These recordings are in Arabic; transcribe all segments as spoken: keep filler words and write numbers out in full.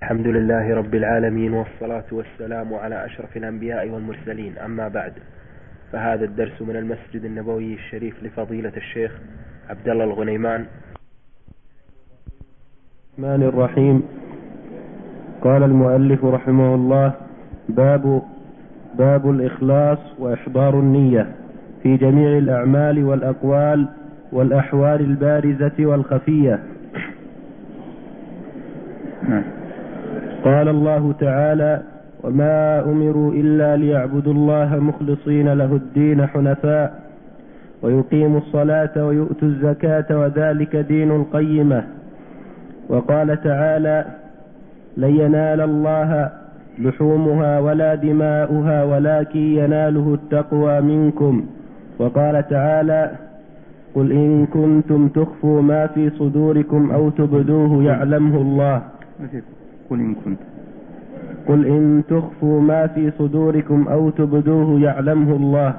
الحمد لله رب العالمين، والصلاة والسلام على أشرف الأنبياء والمرسلين، أما بعد، فهذا الدرس من المسجد النبوي الشريف لفضيلة الشيخ عبد الله الغنيمان. الرحمن الرحيم. قال المؤلف رحمه الله: باب باب الإخلاص وإحضار النية في جميع الأعمال والأقوال والأحوال البارزة والخفية. قال الله تعالى: وما أمروا إلا ليعبدوا الله مخلصين له الدين حنفاء ويقيموا الصلاة ويؤتوا الزكاة وذلك دين القيمة. وقال تعالى: لن ينال الله لحومها ولا دماؤها ولكن يناله التقوى منكم. وقال تعالى: قل إن كنتم تخفوا ما في صدوركم أو تبدوه يعلمه الله. قل إن كنتم قل إن تخفوا ما في صدوركم أو تبدوه يعلمه الله.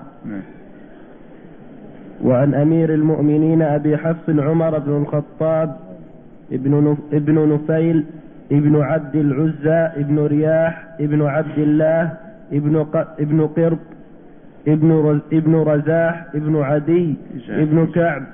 وعن أمير المؤمنين أبي حفص عمر بن الخطاب ابن ابن نفيل ابن عبد العزى ابن رياح ابن عبد الله ابن ابن قرب ابن رز ابن رزاح ابن عدي ابن كعب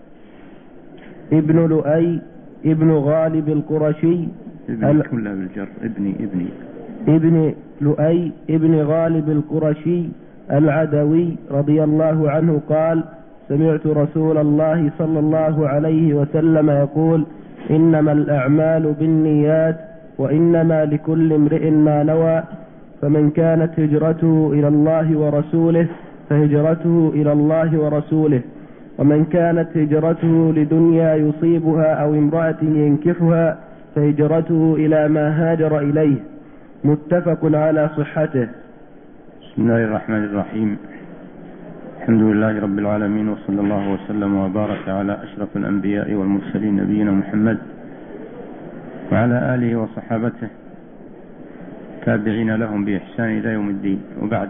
ابن لؤي ابن غالب القرشي ابن كلها بالجر ابني ابني ابن لؤي ابن غالب القرشي العدوي رضي الله عنه قال: سمعت رسول الله صلى الله عليه وسلم يقول: إنما الأعمال بالنيات وإنما لكل امرئ ما نوى، فمن كانت هجرته إلى الله ورسوله فهجرته إلى الله ورسوله، ومن كانت هجرته لدنيا يصيبها أو امرأة ينكحها فهجرته إلى ما هاجر إليه. متفق على صحته. بسم الله الرحمن الرحيم. الحمد لله رب العالمين، وصلى الله وسلم وبارك على أشرف الأنبياء والمرسلين نبينا محمد وعلى آله وصحابته تابعين لهم بإحسان إلى يوم الدين. وبعد،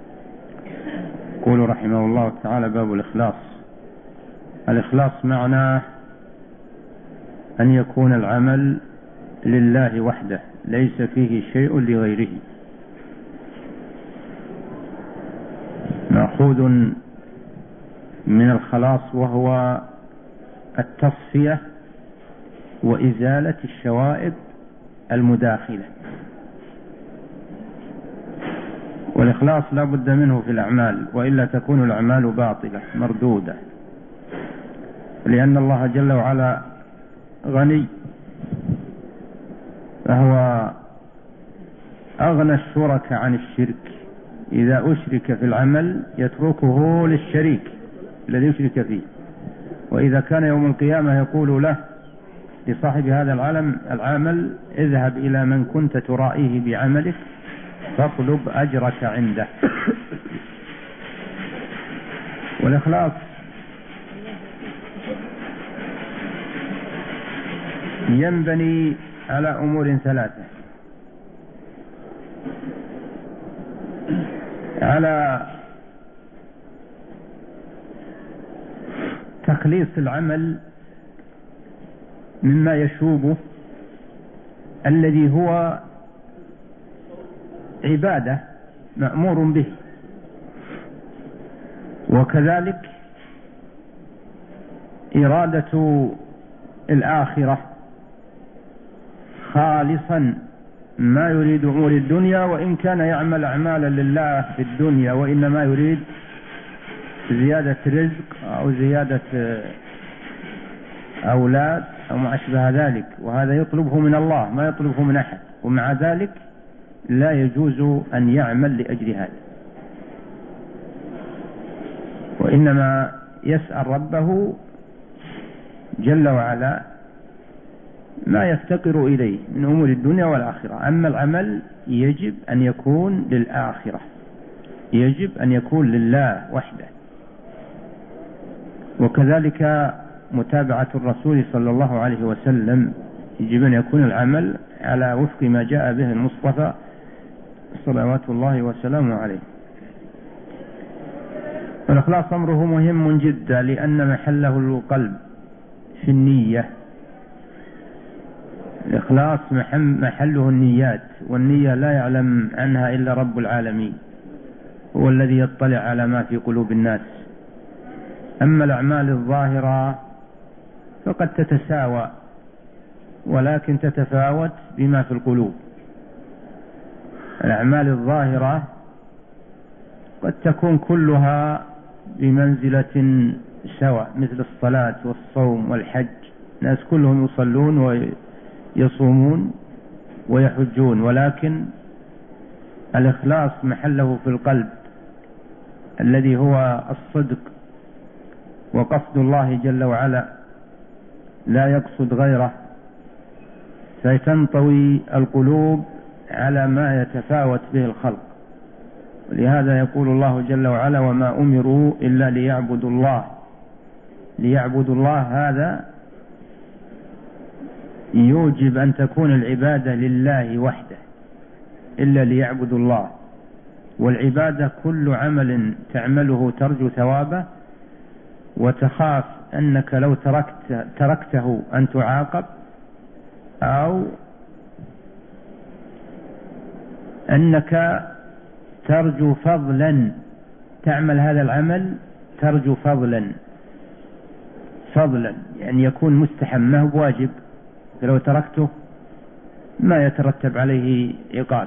يقول رحمه الله تعالى: باب الإخلاص. الإخلاص معناه أن يكون العمل لله وحده، ليس فيه شيء لغيره، مأخوذ من الخلاص وهو التصفية وإزالة الشوائب المداخلة. والإخلاص لا بد منه في الأعمال، وإلا تكون الأعمال باطلة مردودة، لأن الله جل وعلا غني، فهو أغنى الشرك عن الشرك. إذا أشرك في العمل يتركه للشريك الذي يشرك فيه، وإذا كان يوم القيامة يقول له لصاحب هذا العالم العمل: اذهب إلى من كنت ترائيه بعملك فاطلب أجرك عنده. والإخلاص ينبني على أمور ثلاثة: على تخليص العمل مما يشوبه، الذي هو عبادة مأمور به، وكذلك إرادة الآخرة خالصا، ما يريد أمور الدنيا، وإن كان يعمل أعمالا لله في الدنيا وإنما يريد زيادة رزق أو زيادة أولاد أو ما أشبه ذلك، وهذا يطلبه من الله ما يطلبه من أحد، ومع ذلك لا يجوز أن يعمل لأجل هذا، وإنما يسأل ربه جل وعلا ما يفتقر إليه من أمور الدنيا والآخرة. أما العمل يجب أن يكون للآخرة، يجب أن يكون لله وحده. وكذلك متابعة الرسول صلى الله عليه وسلم، يجب أن يكون العمل على وفق ما جاء به المصطفى صلوات الله وسلامه عليه. والإخلاص أمره مهم جدا، لأن محله القلب في النية. الإخلاص محله النيات، والنية لا يعلم عنها إلا رب العالمين، هو الذي يطلع على ما في قلوب الناس. أما الأعمال الظاهرة فقد تتساوى، ولكن تتفاوت بما في القلوب. الأعمال الظاهرة قد تكون كلها بمنزلة سواء، مثل الصلاة والصوم والحج، الناس كلهم يصلون ويصومون ويحجون، ولكن الإخلاص محله في القلب الذي هو الصدق وقصد الله جل وعلا، لا يقصد غيره، فتنطوي القلوب على ما يتفاوت به الخلق. ولهذا يقول الله جل وعلا: وما أمروا إلا ليعبدوا الله. ليعبدوا الله هذا يوجب أن تكون العبادة لله وحده، إلا ليعبدوا الله. والعبادة كل عمل تعمله ترجو ثوابه وتخاف أنك لو تركت تركته أن تعاقب، أو أنك ترجو فضلا، تعمل هذا العمل ترجو فضلا فضلا يعني يكون مستحب ما هو بواجب، لو تركته ما يترتب عليه عقاب.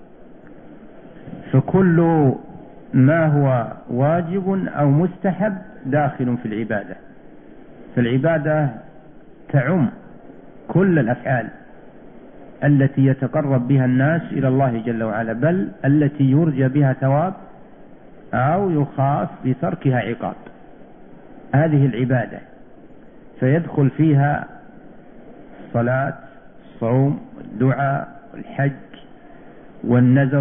فكل ما هو واجب أو مستحب داخل في العبادة. فالعبادة تعم كل الأفعال التي يتقرب بها الناس إلى الله جل وعلا، بل التي يرجى بها ثواب أو يخاف بتركها عقاب. هذه العبادة فيدخل فيها الصلاة، الصوم، الدعاء، الحج، والنذر،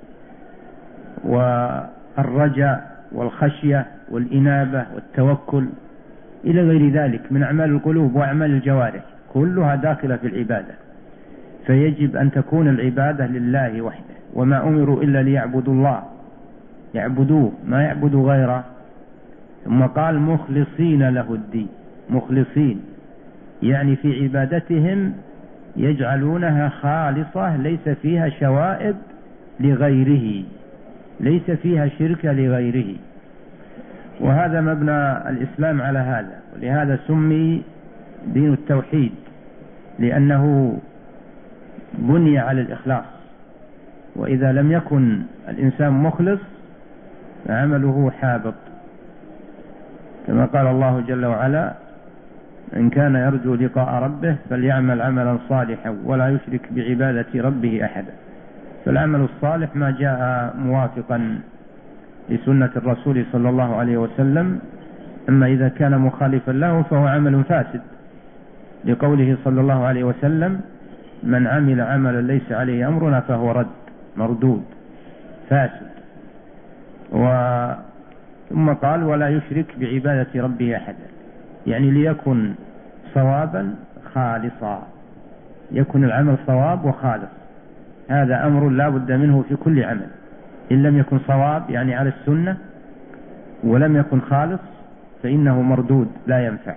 والرجاء، والخشية، والإنابة، والتوكل، إلى غير ذلك من أعمال القلوب وأعمال الجوارح، كلها داخلة في العبادة. فيجب أن تكون العبادة لله وحده. وما أمروا إلا ليعبدوا الله، يعبدوه ما يعبدوا غيره. ثم قال: مخلصين له الدين. مخلصين يعني في عبادتهم يجعلونها خالصة، ليس فيها شوائب لغيره، ليس فيها شرك لغيره. وهذا مبنى الإسلام على هذا، ولهذا سمي دين التوحيد، لأنه بني على الإخلاص. وإذا لم يكن الإنسان مخلص فعمله حابط، كما قال الله جل وعلا: إن كان يرجو لقاء ربه فليعمل عملا صالحا ولا يشرك بعبادة ربه أحدا. فالعمل الصالح ما جاء موافقا لسنة الرسول صلى الله عليه وسلم. أما إذا كان مخالفا له فهو عمل فاسد، لقوله صلى الله عليه وسلم: من عمل عملا ليس عليه أمرنا فهو رد، مردود، فاسد. و ثم قال: ولا يشرك بعبادة ربه أحدا، يعني ليكن صوابا خالصا، يكن العمل صواب وخالص. هذا أمر لا بد منه في كل عمل. إن لم يكن صواب يعني على السنة ولم يكن خالص فإنه مردود، لا ينفع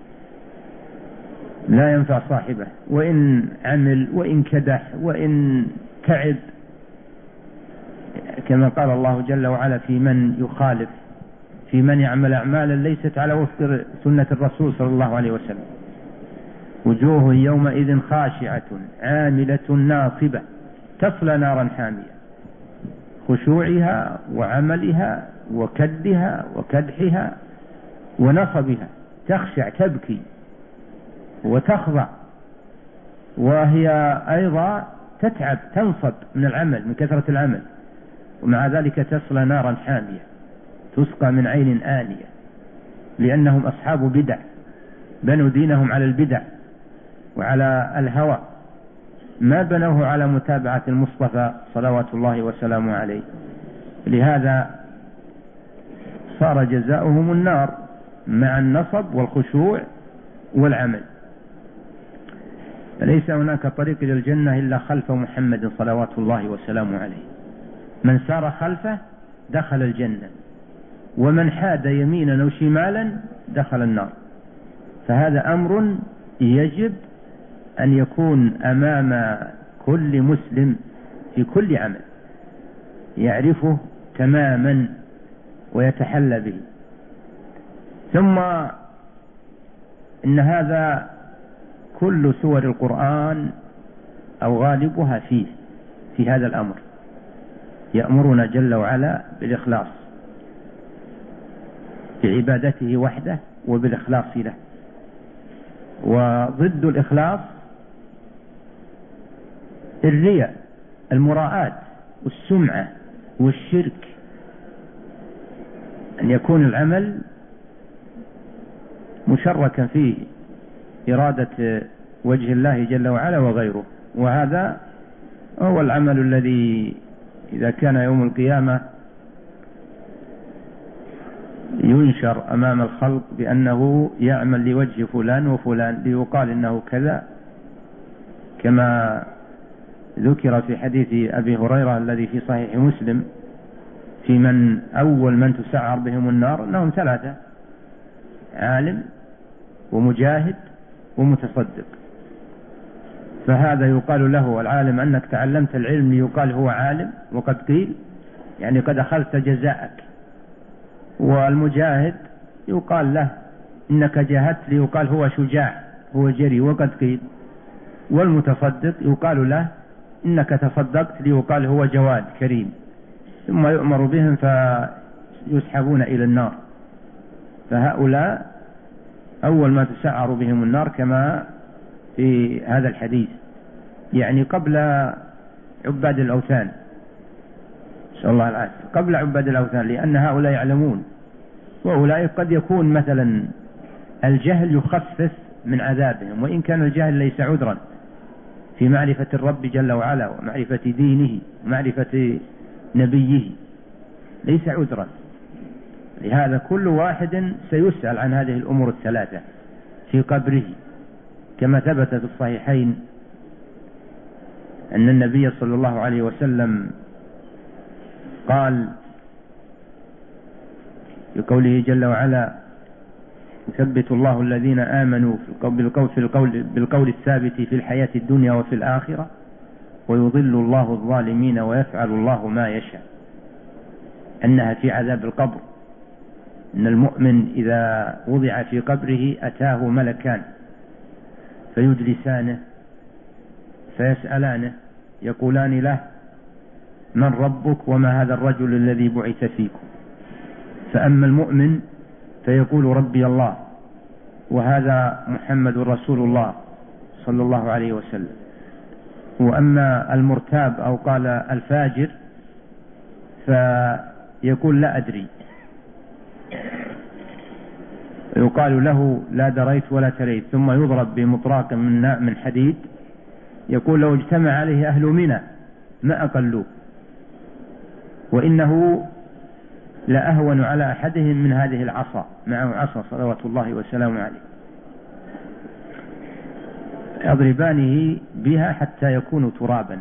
لا ينفع صاحبه، وإن عمل وإن كدح وإن تعب، كما قال الله جل وعلا في من يخالف، في من يعمل أعمالا ليست على وفق سنة الرسول صلى الله عليه وسلم: وجوه يومئذ خاشعة عاملة ناصبة تصلى نارا حامية. خشوعها وعملها وكدها وكدحها ونصبها، تخشع تبكي وتخضع، وهي أيضا تتعب تنصب من العمل، من كثرة العمل، ومع ذلك تصلى نارا حامية تسقى من عين آنية، لأنهم أصحاب بدع، بنوا دينهم على البدع وعلى الهوى، ما بنوه على متابعة المصطفى صلوات الله وسلامه عليه. لهذا صار جزاؤهم النار مع النصب والخشوع والعمل. فليس هناك طريق إلى الجنة إلا خلف محمد صلوات الله وسلامه عليه. من سار خلفه دخل الجنة، ومن حاد يمينا أو شمالا دخل النار. فهذا أمر يجب أن يكون أمام كل مسلم في كل عمل يعرفه تماما ويتحلى به. ثم إن هذا كل سور القرآن أو غالبها فيه في هذا الأمر، يأمرنا جل وعلا بالإخلاص بعبادته وحده وبالإخلاص له. وضد الإخلاص الرياء، المراءة والسمعة والشرك، أن يكون العمل مشركا فيه إرادة وجه الله جل وعلا وغيره. وهذا هو العمل الذي إذا كان يوم القيامة ينشر أمام الخلق بأنه يعمل لوجه فلان وفلان ليقال إنه كذا، كما ذكر في حديث أبي هريرة الذي في صحيح مسلم في من أول من تسعر بهم النار أنهم ثلاثة: عالم ومجاهد ومتصدق. فهذا يقال له العالم أنك تعلمت العلم ليقال هو عالم وقد قيل، يعني قد أخذت جزاءك. والمجاهد يقال له إنك جاهدت ليقال هو شجاع هو جري وقد قيل. والمتصدق يقال له إنك تصدقت ليقال هو جواد كريم. ثم يؤمر بهم فيسحبون إلى النار. فهؤلاء أول ما تسعر بهم النار كما في هذا الحديث، يعني قبل عباد الأوثان، نسأل الله العافية، قبل عباد الأوثان، لأن هؤلاء يعلمون. وأولئك قد يكون مثلا الجهل يخفف من عذابهم، وإن كان الجهل ليس عذرا في معرفة الرب جل وعلا ومعرفة دينه ومعرفة نبيه، ليس عذرا. لهذا كل واحد سيسأل عن هذه الأمور الثلاثة في قبره، كما ثبت في الصحيحين أن النبي صلى الله عليه وسلم قال بقوله جل وعلا: يثبت الله الذين آمنوا بالقول, في القول بالقول الثابت في الحياة الدنيا وفي الآخرة ويضل الله الظالمين ويفعل الله ما يشاء. أنها في عذاب القبر، أن المؤمن إذا وضع في قبره أتاه ملكان فيجلسانه فيسألانه يقولان له: من ربك وما هذا الرجل الذي بعث فيكم؟ فأما المؤمن فيقول: ربي الله وهذا محمد رسول الله صلى الله عليه وسلم. وأما المرتاب أو قال الفاجر فيقول: لا أدري. يقال له: لا دريت ولا تريت. ثم يضرب بمطراق من من حديد، يقول: لو اجتمع عليه أهل منى ما أقلوه، وإنه لأهون على أحدهم من هذه العصا، معه عصا صلوات الله وسلامه عليه، يضربانه بها حتى يكون ترابا.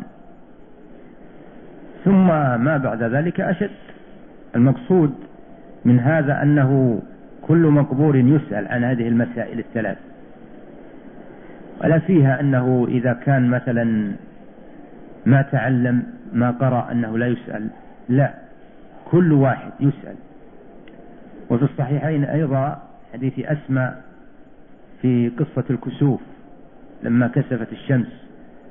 ثم ما بعد ذلك أشد. المقصود من هذا أنه كل مقبور يسأل عن هذه المسائل الثلاث، ولا فيها أنه إذا كان مثلا ما تعلم ما قرأ أنه لا يسأل، لا، كل واحد يسأل. وفي الصحيحين أيضا حديث أسماء في قصة الكسوف لما كسفت الشمس،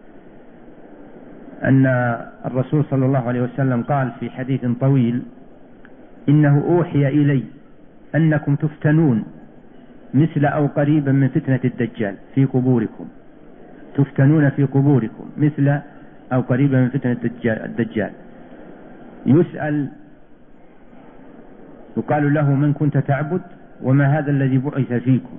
أن الرسول صلى الله عليه وسلم قال في حديث طويل: إنه أوحي إلي أنكم تفتنون مثل أو قريبا من فتنة الدجال في قبوركم، تفتنون في قبوركم مثل أو قريبا من فتنة الدجال. يسأل يقال له: من كنت تعبد وما هذا الذي بعث فيكم؟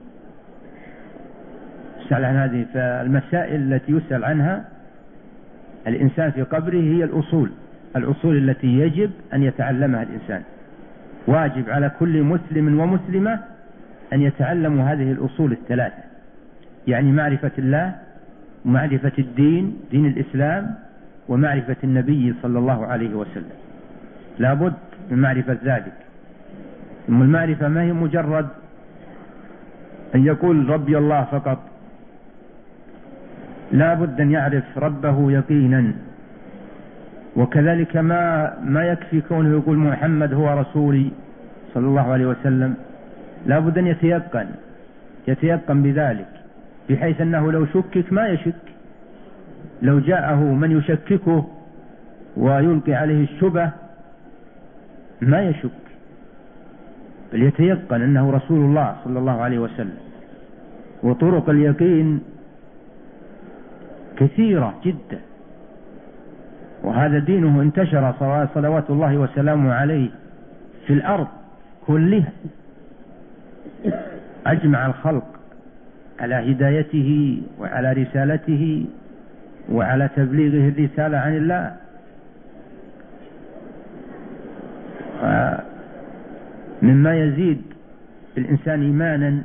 يسأل عن هذه. فالمسائل التي يسأل عنها الإنسان في قبره هي الأصول الأصول التي يجب أن يتعلمها الإنسان. واجب على كل مسلم ومسلمة أن يتعلموا هذه الأصول الثلاثة، يعني معرفة الله ومعرفة الدين دين الإسلام ومعرفة النبي صلى الله عليه وسلم. لا بد من معرفة ذلك. ثم المعرفة ما هي مجرد أن يقول ربي الله فقط، لا بد أن يعرف ربه يقينا. وكذلك ما ما يكفي كونه يقول محمد هو رسولي صلى الله عليه وسلم، لا بد أن يتيقن يتيقن بذلك، بحيث أنه لو شكك ما يشك، لو جاءه من يشككه ويلقي عليه الشبه ما يشك، بل يتيقن أنه رسول الله صلى الله عليه وسلم. وطرق اليقين كثيرة جدا، وهذا دينه انتشر صلوات الله وسلامه عليه في الأرض كلها، أجمع الخلق على هدايته وعلى رسالته وعلى تبليغه الرسالة عن الله. مما يزيد الإنسان إيمانا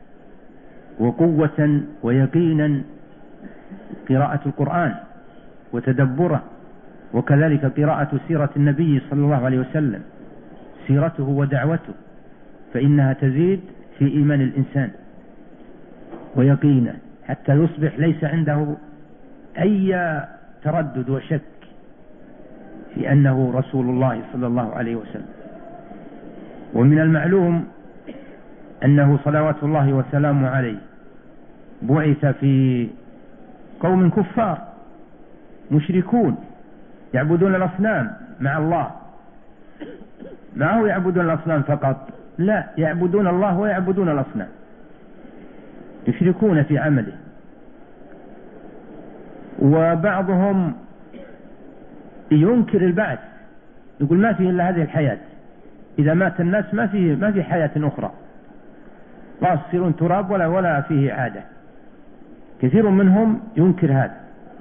وقوة ويقينا قراءة القرآن وتدبره، وكذلك قراءة سيرة النبي صلى الله عليه وسلم، سيرته ودعوته، فإنها تزيد في إيمان الإنسان ويقينه، حتى يصبح ليس عنده أي تردد وشك في أنه رسول الله صلى الله عليه وسلم. ومن المعلوم أنه صلوات الله وسلامه عليه بعث في قوم كفار مشركون يعبدون الأصنام مع الله، ما هو يعبدون الأصنام فقط، لا، يعبدون الله ويعبدون الأصنام، يشركون في عمله. وبعضهم ينكر البعث، يقول ما فيه إلا هذه الحياة، إذا مات الناس ما فيه ما في حياة أخرى، لا يصيرون تراب ولا ولا فيه عادة. كثير منهم ينكر هذا.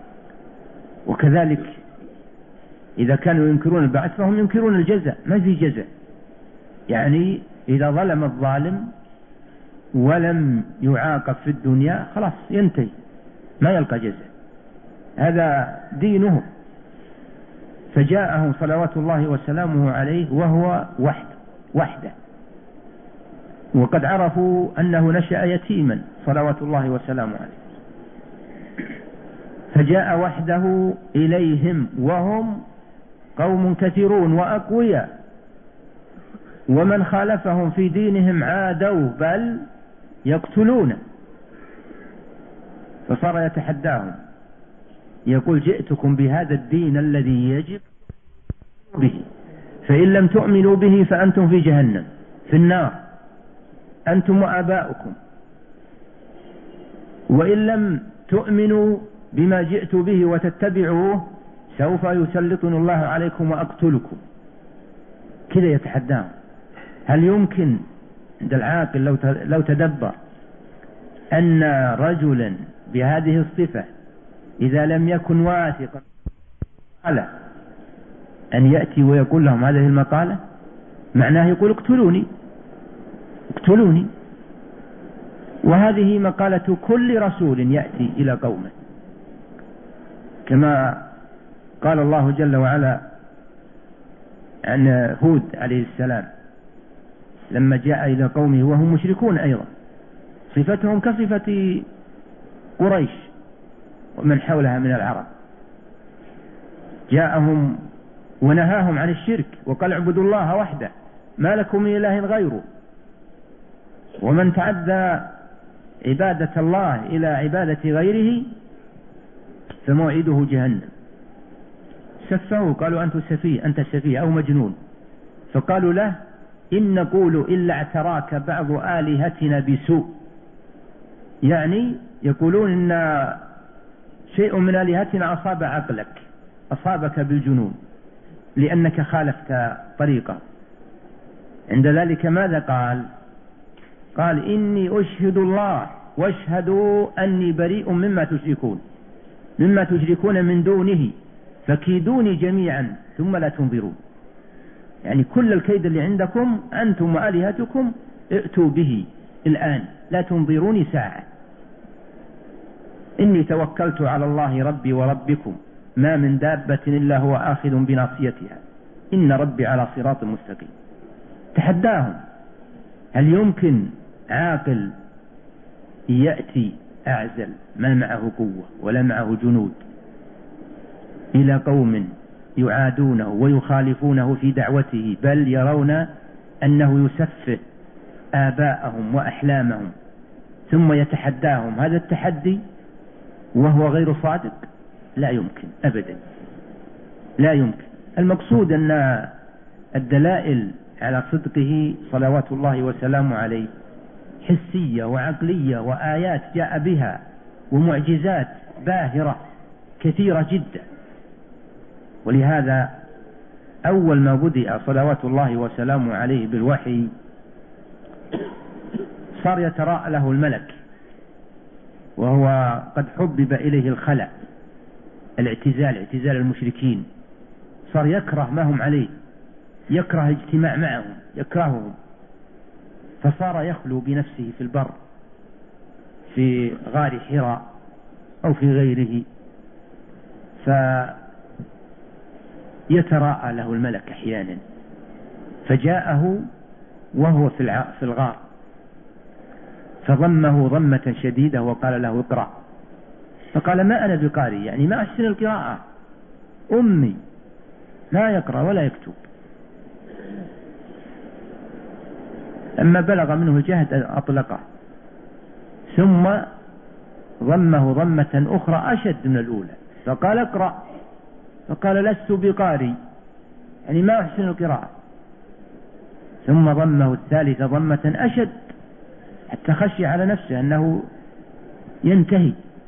وكذلك إذا كانوا ينكرون البعث فهم ينكرون الجزاء، ما في جزاء، يعني إذا ظلم الظالم ولم يعاقب في الدنيا خلاص ينتهي، ما يلقى جزاء، هذا دينهم. فجاءهم صلوات الله وسلامه عليه وهو وحده وحده وقد عرفوا أنه نشأ يتيما صلوات الله وسلامه عليه، فجاء وحده إليهم وهم قوم كثيرون وأقوياء، ومن خالفهم في دينهم عادوا بل يقتلون. فصار يتحداهم يقول جئتكم بهذا الدين الذي يجب به، فإن لم تؤمنوا به فأنتم في جهنم في النار أنتم وآباؤكم، وإن لم تؤمنوا بما جئت به وتتبعوه سوف يسلطن الله عليكم وأقتلكم. كذا يتحداهم. هل يمكن عند العاقل لو لو تدبر أن رجلا بهذه الصفة إذا لم يكن واثقا على أن يأتي ويقول لهم هذه المقالة؟ معناه يقول اقتلوني اقتلوني. وهذه مقالة كل رسول يأتي إلى قومه، كما قال الله جل وعلا عن هود عليه السلام لما جاء إلى قومه وهم مشركون أيضا، صفتهم كصفة قريش ومن حولها من العرب، جاءهم ونهاهم عن الشرك وقال اعبدوا الله وحده ما لكم من إله غيره، ومن تعدى عبادة الله إلى عبادة غيره فموعده جهنم. سفهوا قالوا أنت سفيه أنت سفيه أو مجنون، فقالوا له إن نقول إلا اعتراك بعض آلهتنا بسوء، يعني يقولون إن شيء من آلهتنا أصاب عقلك أصابك بالجنون لأنك خالفت طريقه. عند ذلك ماذا قال؟ قال إني أشهد الله واشهدوا أني بريء مما تشركون مما تشركون من دونه فكيدوني جميعا ثم لا تنظرون. يعني كل الكيد اللي عندكم أنتم وآلهتكم ائتوا به الآن لا تنظروني ساعة. إني توكلت على الله ربي وربكم ما من دابة إلا هو آخذ بناصيتها إن ربي على صراط مستقيم. تحداهم. هل يمكن عاقل يأتي أعزل ما معه قوة ولا معه جنود إلى قوم يعادونه ويخالفونه في دعوته، بل يرون أنه يسفه آباءهم وأحلامهم ثم يتحداهم، هذا التحدي وهو غير صادق لا يمكن أبدا، لا يمكن. المقصود أن الدلائل على صدقه صلوات الله وسلامه عليه حسية وعقلية وآيات جاء بها ومعجزات باهرة كثيرة جدا. ولهذا أول ما بدأ صلوات الله وسلامه عليه بالوحي صار يتراءى له الملك، وهو قد حبب إليه الخلع، الاعتزال، اعتزال المشركين، صار يكره ما هم عليه، يكره الاجتماع معهم، يكرههم، فصار يخلو بنفسه في البر في غار حراء أو في غيره، فيتراءى له الملك أحيانا، فجاءه وهو في الغار فضمه ضمة شديدة وقال له اقرأ، فقال ما أنا بقارئ، يعني ما أحسن القراءة، أمي لا يقرأ ولا يكتب. أما بلغ منه الجهد أطلقه، ثم ضمه ضمة أخرى أشد من الأولى فقال اقرأ، فقال لست بقارئ، يعني ما أحسن القراءة، ثم ضمه الثالثة ضمة أشد حتى خشي على نفسه أنه ينتهي،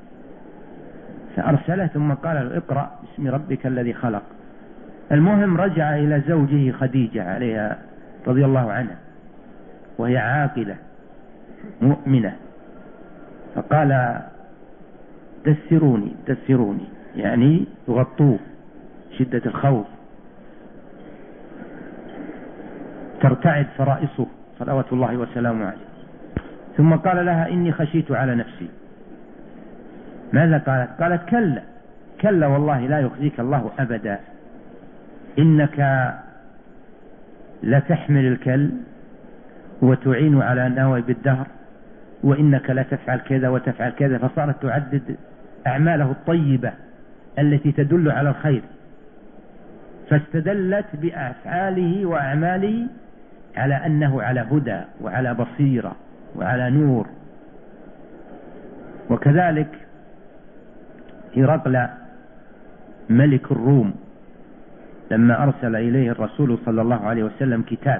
فأرسله ثم قال له اقرأ باسم ربك الذي خلق. المهم رجع إلى زوجه خديجة عليها رضي الله عنها، وهي عاقلة مؤمنة، فقال دثروني دثروني، يعني تغطوه، شدة الخوف ترتعد فرائصه صلوات الله وسلامه عليه. ثم قال لها إني خشيت على نفسي. ماذا قالت؟ قالت كلا كلا والله لا يخزيك الله أبدا، إنك لتحمل الكل وتعين على نوائب الدهر، وإنك لا تفعل كذا وتفعل كذا، فصارت تعدد أعماله الطيبة التي تدل على الخير، فاستدلت بأفعاله وأعماله على أنه على هدى وعلى بصيرة وعلى نور. وكذلك هرقل ملك الروم لما أرسل إليه الرسول صلى الله عليه وسلم كتاب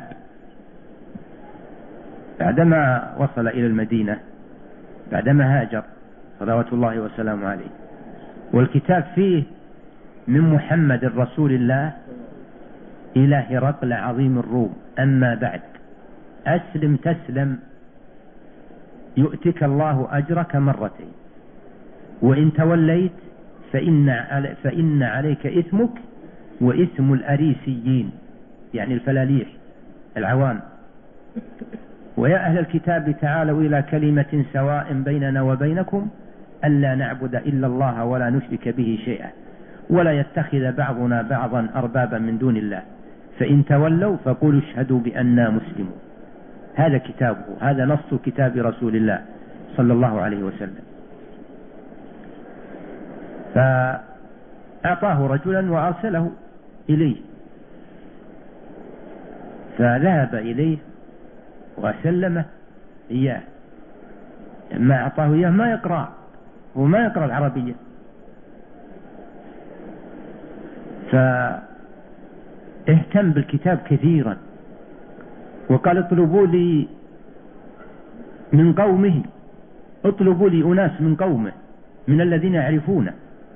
بعدما وصل إلى المدينة، بعدما هاجر صلوات الله وسلامه عليه، والكتاب فيه من محمد رسول الله إلى هرقل عظيم الروم، أما بعد أسلم تسلم يؤتك الله أجرك مرتين، وإن توليت فإن, فإن عليك إثمك وإثم الأريسيين، يعني الفلاليح العوان. ويا أهل الكتاب تعالوا إلى كلمة سواء بيننا وبينكم ألا نعبد إلا الله ولا نشرك به شيئا ولا يتخذ بعضنا بعضا أربابا من دون الله، فإن تولوا فقولوا اشهدوا بأننا مسلمون. هذا كتابه، هذا نص كتاب رسول الله صلى الله عليه وسلم. فأعطاه رجلا وأرسله إليه، فذهب إليه وسلمه إياه. لما أعطاه إياه ما يقرأ، هو ما يقرأ العربية، فاهتم بالكتاب كثيرا، وقال اطلبوا لي من قومه، اطلبوا لي أناس من قومه من الذين يعرفونه.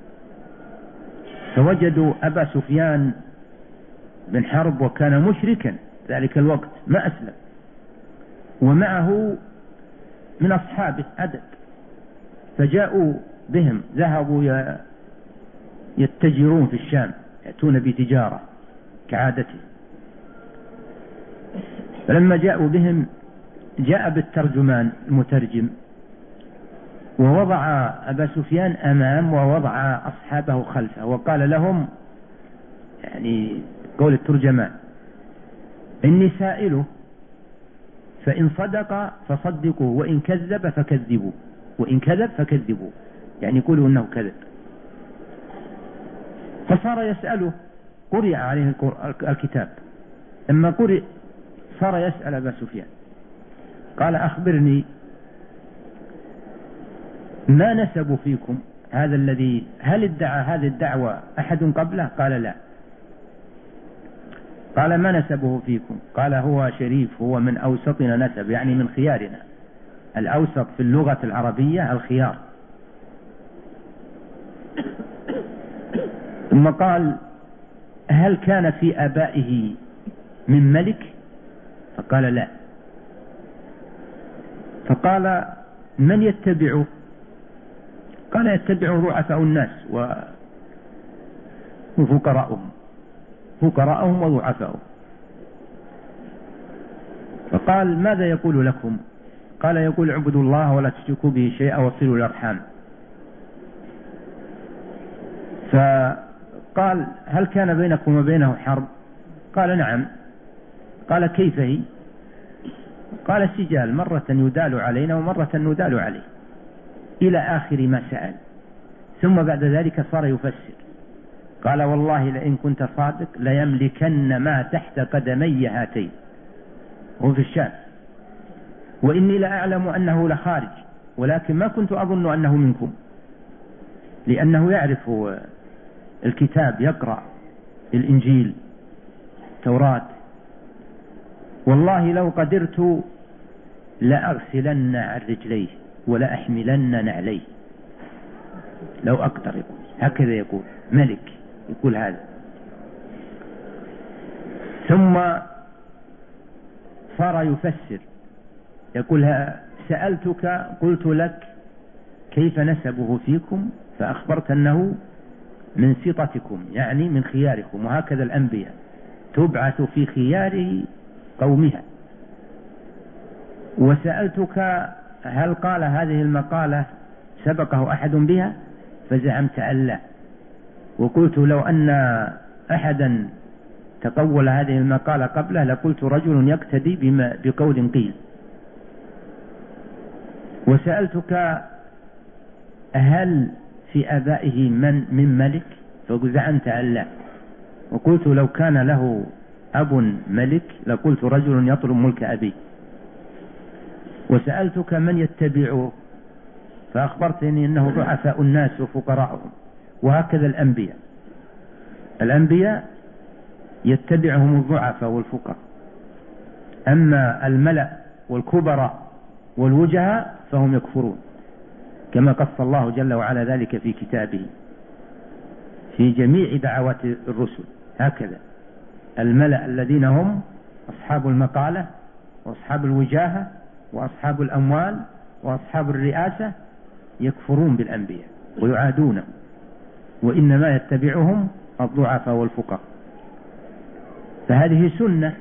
فوجدوا أبا سفيان بن حرب، وكان مشركا ذلك الوقت ما أسلم، ومعه من أصحابه عدد، فجاءوا بهم، ذهبوا يتجرون في الشام، يأتون بتجارة كعادته. فلما جاءوا بهم جاء بالترجمان المترجم، ووضع أبا سفيان أمام ووضع أصحابه خلفه، وقال لهم، يعني قول الترجمان، إني سائله فإن صدق فصدقوا وإن كذب فكذبوا وإن كذب فكذبوا، يعني يقولوا أنه كذب. فصار يسأله، قرئ عليه الكتاب، لما قرئ صار يسأل أبا سفيان، قال أخبرني ما نسب فيكم هذا الذي، هل ادعى هذه الدعوة أحد قبله؟ قال لا. قال ما نسبه فيكم؟ قال هو شريف، هو من أوسطنا نسب، يعني من خيارنا. الأوسط في اللغة العربية الخيار. ثم قال هل كان في آبائه من ملك؟ فقال لا. فقال من يتبعه؟ قال يتبعه رعفاء الناس وفقراءهم، فقراءهم وضعفاءهم. فقال ماذا يقول لكم؟ قال يقول اعبدوا الله ولا تشركوا به شيئا وصلوا الأرحام. فقال هل كان بينكم وبينه حرب؟ قال نعم. قال كيف هي؟ قال سجال، مرة يدال علينا ومرة ندال عليه، إلى آخر ما سأل. ثم بعد ذلك صار يفسر، قال والله لئن كنت صادق ليملكن ما تحت قدمي هاتين، هو في الشام، وإني لأعلم أنه لخارج، ولكن ما كنت أظن أنه منكم، لأنه يعرف الكتاب، يقرأ الإنجيل التوراة. والله لو قدرت لأغسلن عن رجليه ولا أحملن نعليه، لو أقدر. يقول هكذا، يقول ملك يقول هذا. ثم صار يفسر، يقول سألتك قلت لك كيف نسبه فيكم فأخبرت أنه من سطتكم، يعني من خياركم، وهكذا الأنبياء تبعث في خيار قومها. وسألتك هل قال هذه المقالة سبقه أحد بها؟ فزعمت أن لا. وقلت لو أن أحدا تقول هذه المقالة قبله لقلت رجل يقتدي بما بقول قيل. وسألتك هل في آبائه من من ملك؟ فزعمت أن لا. وقلت لو كان له أب ملك لقلت رجل يطلب ملك أبيه. وسألتك من يتبعه؟ فأخبرتني أنه ضعفاء الناس وفقراءهم، وهكذا الأنبياء. الأنبياء يتبعهم الضعفاء والفقراء، أما الملأ والكبراء والوجهاء فهم يكفرون، كما قص الله جل وعلا ذلك في كتابه في جميع دعوات الرسل. هكذا الملأ الذين هم أصحاب المقالة وأصحاب الوجاهة وأصحاب الأموال وأصحاب الرئاسة يكفرون بالأنبياء ويعادونهم، وإنما يتبعهم الضعفاء والفقراء. فهذه سنة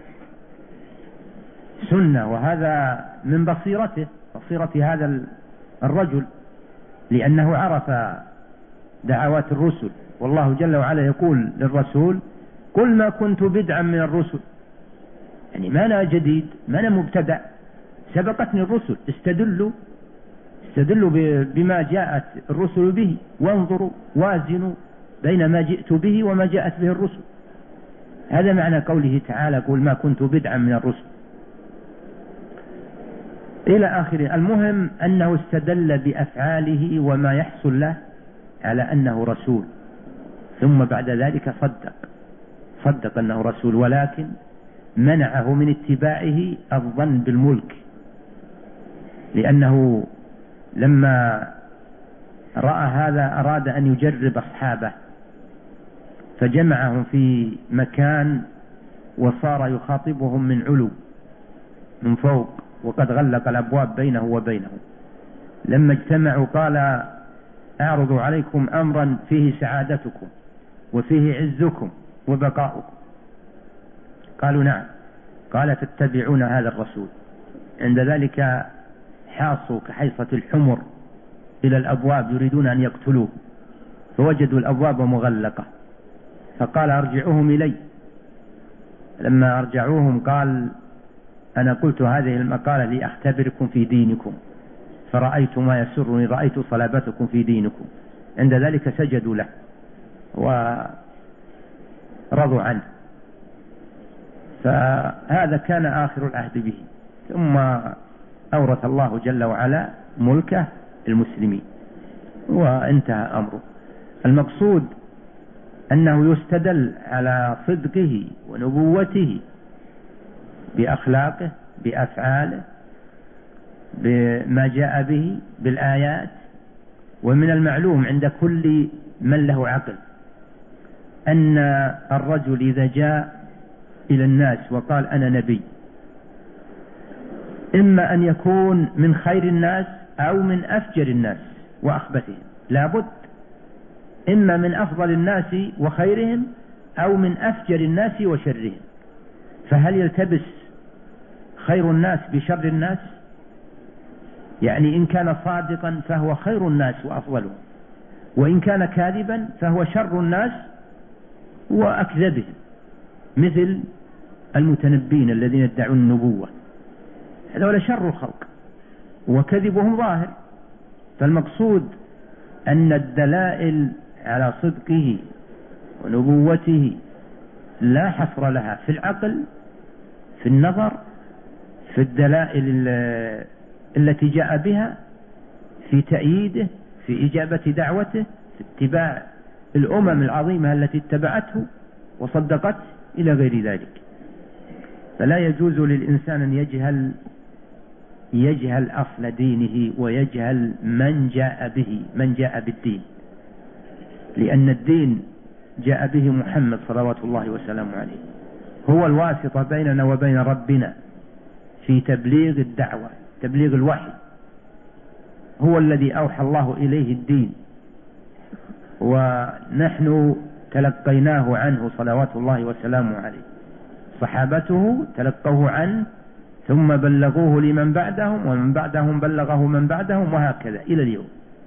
سنة وهذا من بصيرته، بصيرة هذا الرجل، لأنه عرف دعوات الرسل. والله جل وعلا يقول للرسول قل ما كنت بدعا من الرسل، يعني ما أنا جديد، ما أنا مبتدع، سبقتني الرسل. استدلوا استدلوا بما جاءت الرسل به، وانظروا وازنوا بين ما جئت به وما جاءت به الرسل. هذا معنى قوله تعالى قل ما كنت بدعا من الرسل إلى آخره. المهم أنه استدل بأفعاله وما يحصل له على أنه رسول، ثم بعد ذلك صدق صدق أنه رسول، ولكن منعه من اتباعه الظن بالملك، لأنه لما رأى هذا أراد أن يجرب أصحابه، فجمعهم في مكان وصار يخاطبهم من علو من فوق، وقد غلق الأبواب بينه وبينهم. لما اجتمعوا قال أعرض عليكم أمرا فيه سعادتكم وفيه عزكم وبقاؤكم. قالوا نعم. قال تتبعون هذا الرسول. عند ذلك حاصوا كحيصة الحمر إلى الأبواب يريدون أن يقتلوه، فوجدوا الأبواب مغلقة، فقال أرجعوهم إلي. لما أرجعوهم قال أنا قلت هذه المقالة لأختبركم في دينكم، فرأيت ما يسرني، رأيت صلابتكم في دينكم. عند ذلك سجدوا له ورضوا عنه. فهذا كان آخر العهد به، ثم أورث الله جل وعلا ملكه المسلمين وانتهى أمره. المقصود أنه يستدل على صدقه ونبوته بأخلاقه، بأفعاله، بما جاء به، بالآيات. ومن المعلوم عند كل من له عقل أن الرجل إذا جاء إلى الناس وقال أنا نبي، إما أن يكون من خير الناس أو من أفجر الناس وأخبثهم، لابد إما من أفضل الناس وخيرهم أو من أفجر الناس وشرهم. فهل يلتبس خير الناس بشر الناس؟ يعني إن كان صادقا فهو خير الناس وأفضلهم، وإن كان كاذبا فهو شر الناس وأكذبهم، مثل المتنبين الذين يدعون النبوة، هذول شر الخلق وكذبهم ظاهر. فالمقصود أن الدلائل على صدقه ونبوته لا حصر لها في العقل، في النظر، في الدلائل التي جاء بها، في تأييده، في إجابة دعوته، في اتباع الأمم العظيمة التي اتبعته وصدقته إلى غير ذلك. فلا يجوز للإنسان أن يجهل يجهل أصل دينه ويجهل من جاء به، من جاء بالدين، لأن الدين جاء به محمد صلوات الله وسلامه عليه، هو الواسطة بيننا وبين ربنا في تبليغ الدعوة، تبليغ الوحي، هو الذي أوحى الله إليه الدين، ونحن تلقيناه عنه صلوات الله وسلامه عليه. صحابته تلقوه عنه ثم بلغوه لمن بعدهم، ومن بعدهم بلغه من بعدهم، وهكذا إلى اليوم.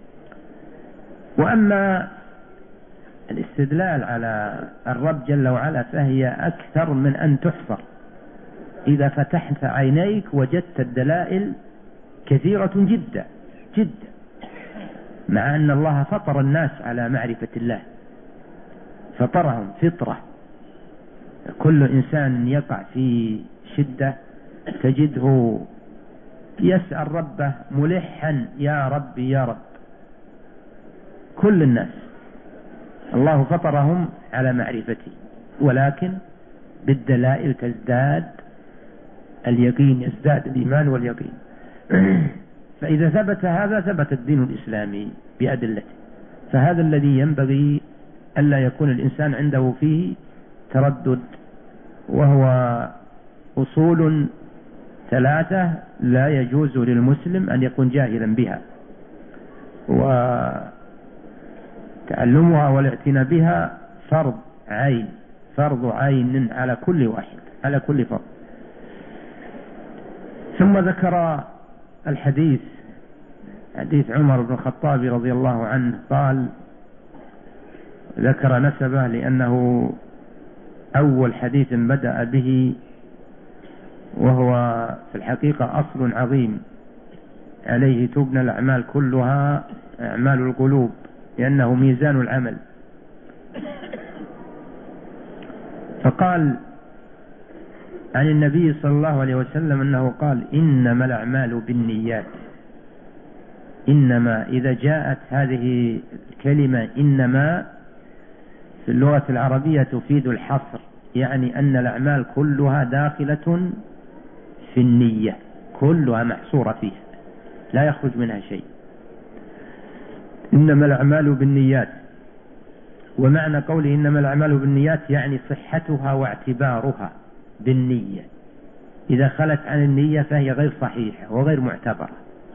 وأما الاستدلال على الرب جل وعلا فهي أكثر من أن تحصر. إذا فتحت عينيك وجدت الدلائل كثيرة جدا جدا، مع أن الله فطر الناس على معرفة الله، فطرهم فطرة. كل إنسان يقع في شدة تجده يسأل ربه ملحا يا رب يا رب. كل الناس الله فطرهم على معرفته، ولكن بالدلائل تزداد اليقين، يزداد الإيمان واليقين. فإذا ثبت هذا ثبت الدين الإسلامي بأدلته. فهذا الذي ينبغي ألا يكون الإنسان عنده فيه تردد، وهو أصول ثلاثة لا يجوز للمسلم أن يكون جاهلا بها، وتعلمها والاعتناء بها فرض عين، فرض عين على كل واحد، على كل فرد. ثم ذكر الحديث، حديث عمر بن الخطاب رضي الله عنه قال، ذكر نسبه لأنه أول حديث بدأ به، وهو في الحقيقة أصل عظيم عليه تبنى الأعمال كلها، أعمال القلوب، لأنه ميزان العمل. فقال عن النبي صلى الله عليه وسلم أنه قال إنما الأعمال بالنيات. إنما إذا جاءت هذه الكلمة إنما في اللغة العربية تفيد الحصر، يعني أن الأعمال كلها داخلة في النية، كلها محصورة فيها لا يخرج منها شيء. إنما الأعمال بالنيات. ومعنى قوله إنما الأعمال بالنيات يعني صحتها واعتبارها بالنية، إذا خلت عن النية فهي غير صحيحة وغير معتبرة.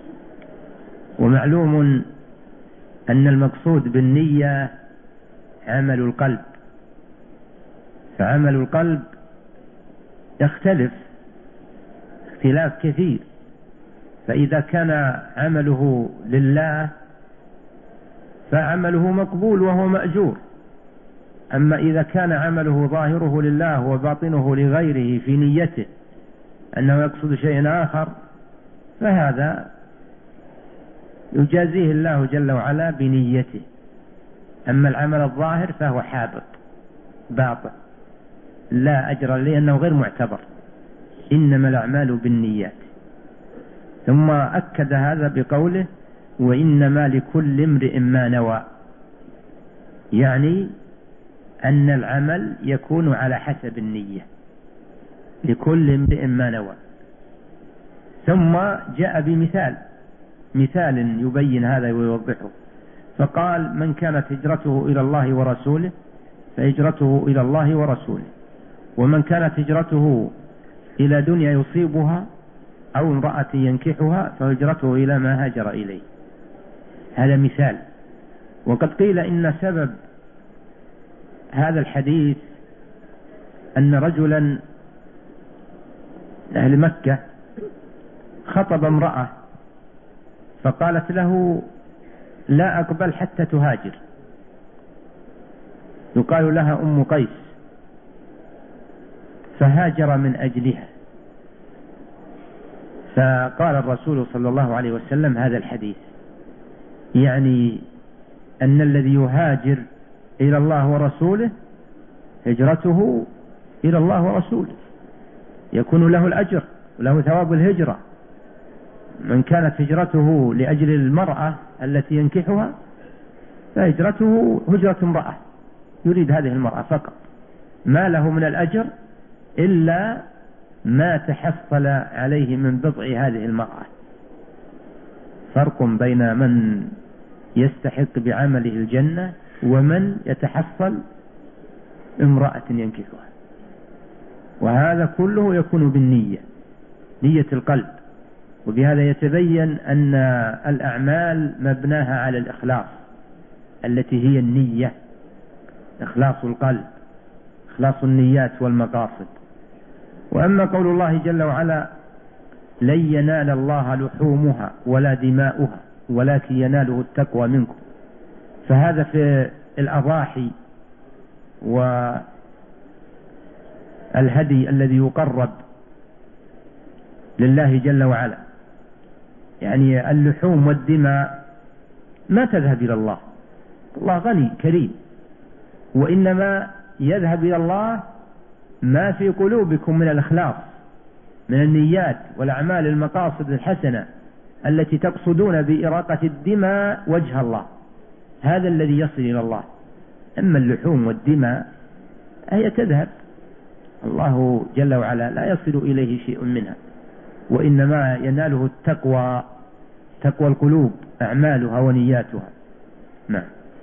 ومعلوم أن المقصود بالنية عمل القلب، فعمل القلب يختلف اختلاف كثير. فإذا كان عمله لله فعمله مقبول وهو مأجور، أما إذا كان عمله ظاهره لله وباطنه لغيره في نيته أنه يقصد شيئا آخر فهذا يجازيه الله جل وعلا بنيته. أما العمل الظاهر فهو حابط باطل لا أجر لأنه غير معتبر، إنما الأعمال بالنيات. ثم أكد هذا بقوله وإنما لكل امرئ ما نوى، يعني أن العمل يكون على حسب النية، لكل امرئ ما نوى. ثم جاء بمثال مثال يبين هذا ويوضحه، فقال من كانت هجرته إلى الله ورسوله فهجرته إلى الله ورسوله، ومن كانت هجرته إلى دنيا يصيبها أو امرأة ينكحها فهجرته إلى ما هاجر إليه. هذا مثال. وقد قيل إن سبب هذا الحديث أن رجلا أهل مكة خطب امرأة فقالت له لا أقبل حتى تهاجر، يقال لها أم قيس، فهاجر من أجلها. فقال الرسول صلى الله عليه وسلم هذا الحديث، يعني أن الذي يهاجر إلى الله ورسوله هجرته إلى الله ورسوله يكون له الأجر وله ثواب الهجرة. من كانت هجرته لأجل المرأة التي ينكحها فهجرته هجرة امرأة يريد هذه المرأة فقط، ما له من الأجر إلا ما تحصل عليه من بضع هذه المرأة. فرق بين من يستحق بعمله الجنة ومن يتحصل امرأة ينكحها، وهذا كله يكون بالنية، نية القلب. وبهذا يتبين أن الأعمال مبناها على الإخلاص التي هي النية، إخلاص القلب، إخلاص النيات والمقاصد. وأما قول الله جل وعلا لن ينال الله لحومها ولا دماؤها ولكن يناله التقوى منكم، فهذا في الأضاحي والهدي الذي يقرب لله جل وعلا. يعني اللحوم والدماء ما تذهب إلى الله، الله غني كريم، وإنما يذهب إلى الله ما في قلوبكم من الإخلاص، من النيات والأعمال المقاصد الحسنة التي تقصدون بإراقة الدماء وجه الله، هذا الذي يصل إلى الله. أما اللحوم والدماء هي تذهب، الله جل وعلا لا يصل إليه شيء منها، وإنما يناله التقوى، تقوى القلوب، أعمالها ونياتها. نعم.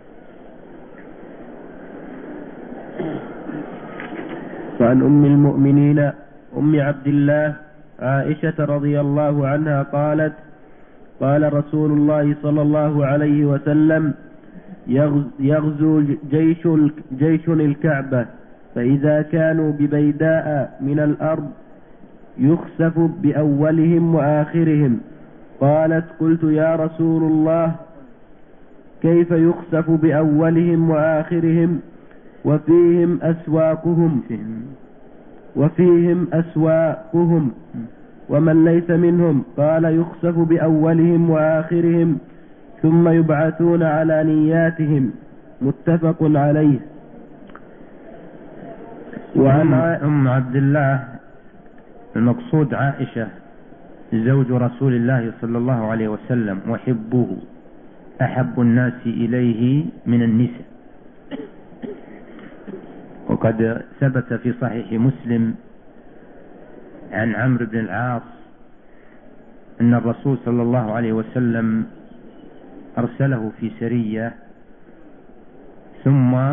وعن أم المؤمنين أم عبد الله عائشة رضي الله عنها قالت قال رسول الله صلى الله عليه وسلم يغزو جيش, جيش الكعبة فإذا كانوا ببيداء من الأرض يخسف بأولهم وآخرهم. قالت قلت يا رسول الله كيف يخسف بأولهم وآخرهم وفيهم أسواقهم وفيهم أسواقهم ومن ليس منهم؟ قال يخسف بأولهم وآخرهم ثم يبعثون على نياتهم. متفق عليه. وعن أم عبد الله المقصود عائشة زوج رسول الله صلى الله عليه وسلم وحبه أحب الناس إليه من النساء. وقد ثبت في صحيح مسلم عن عمرو بن العاص أن الرسول صلى الله عليه وسلم أرسله في سرية، ثم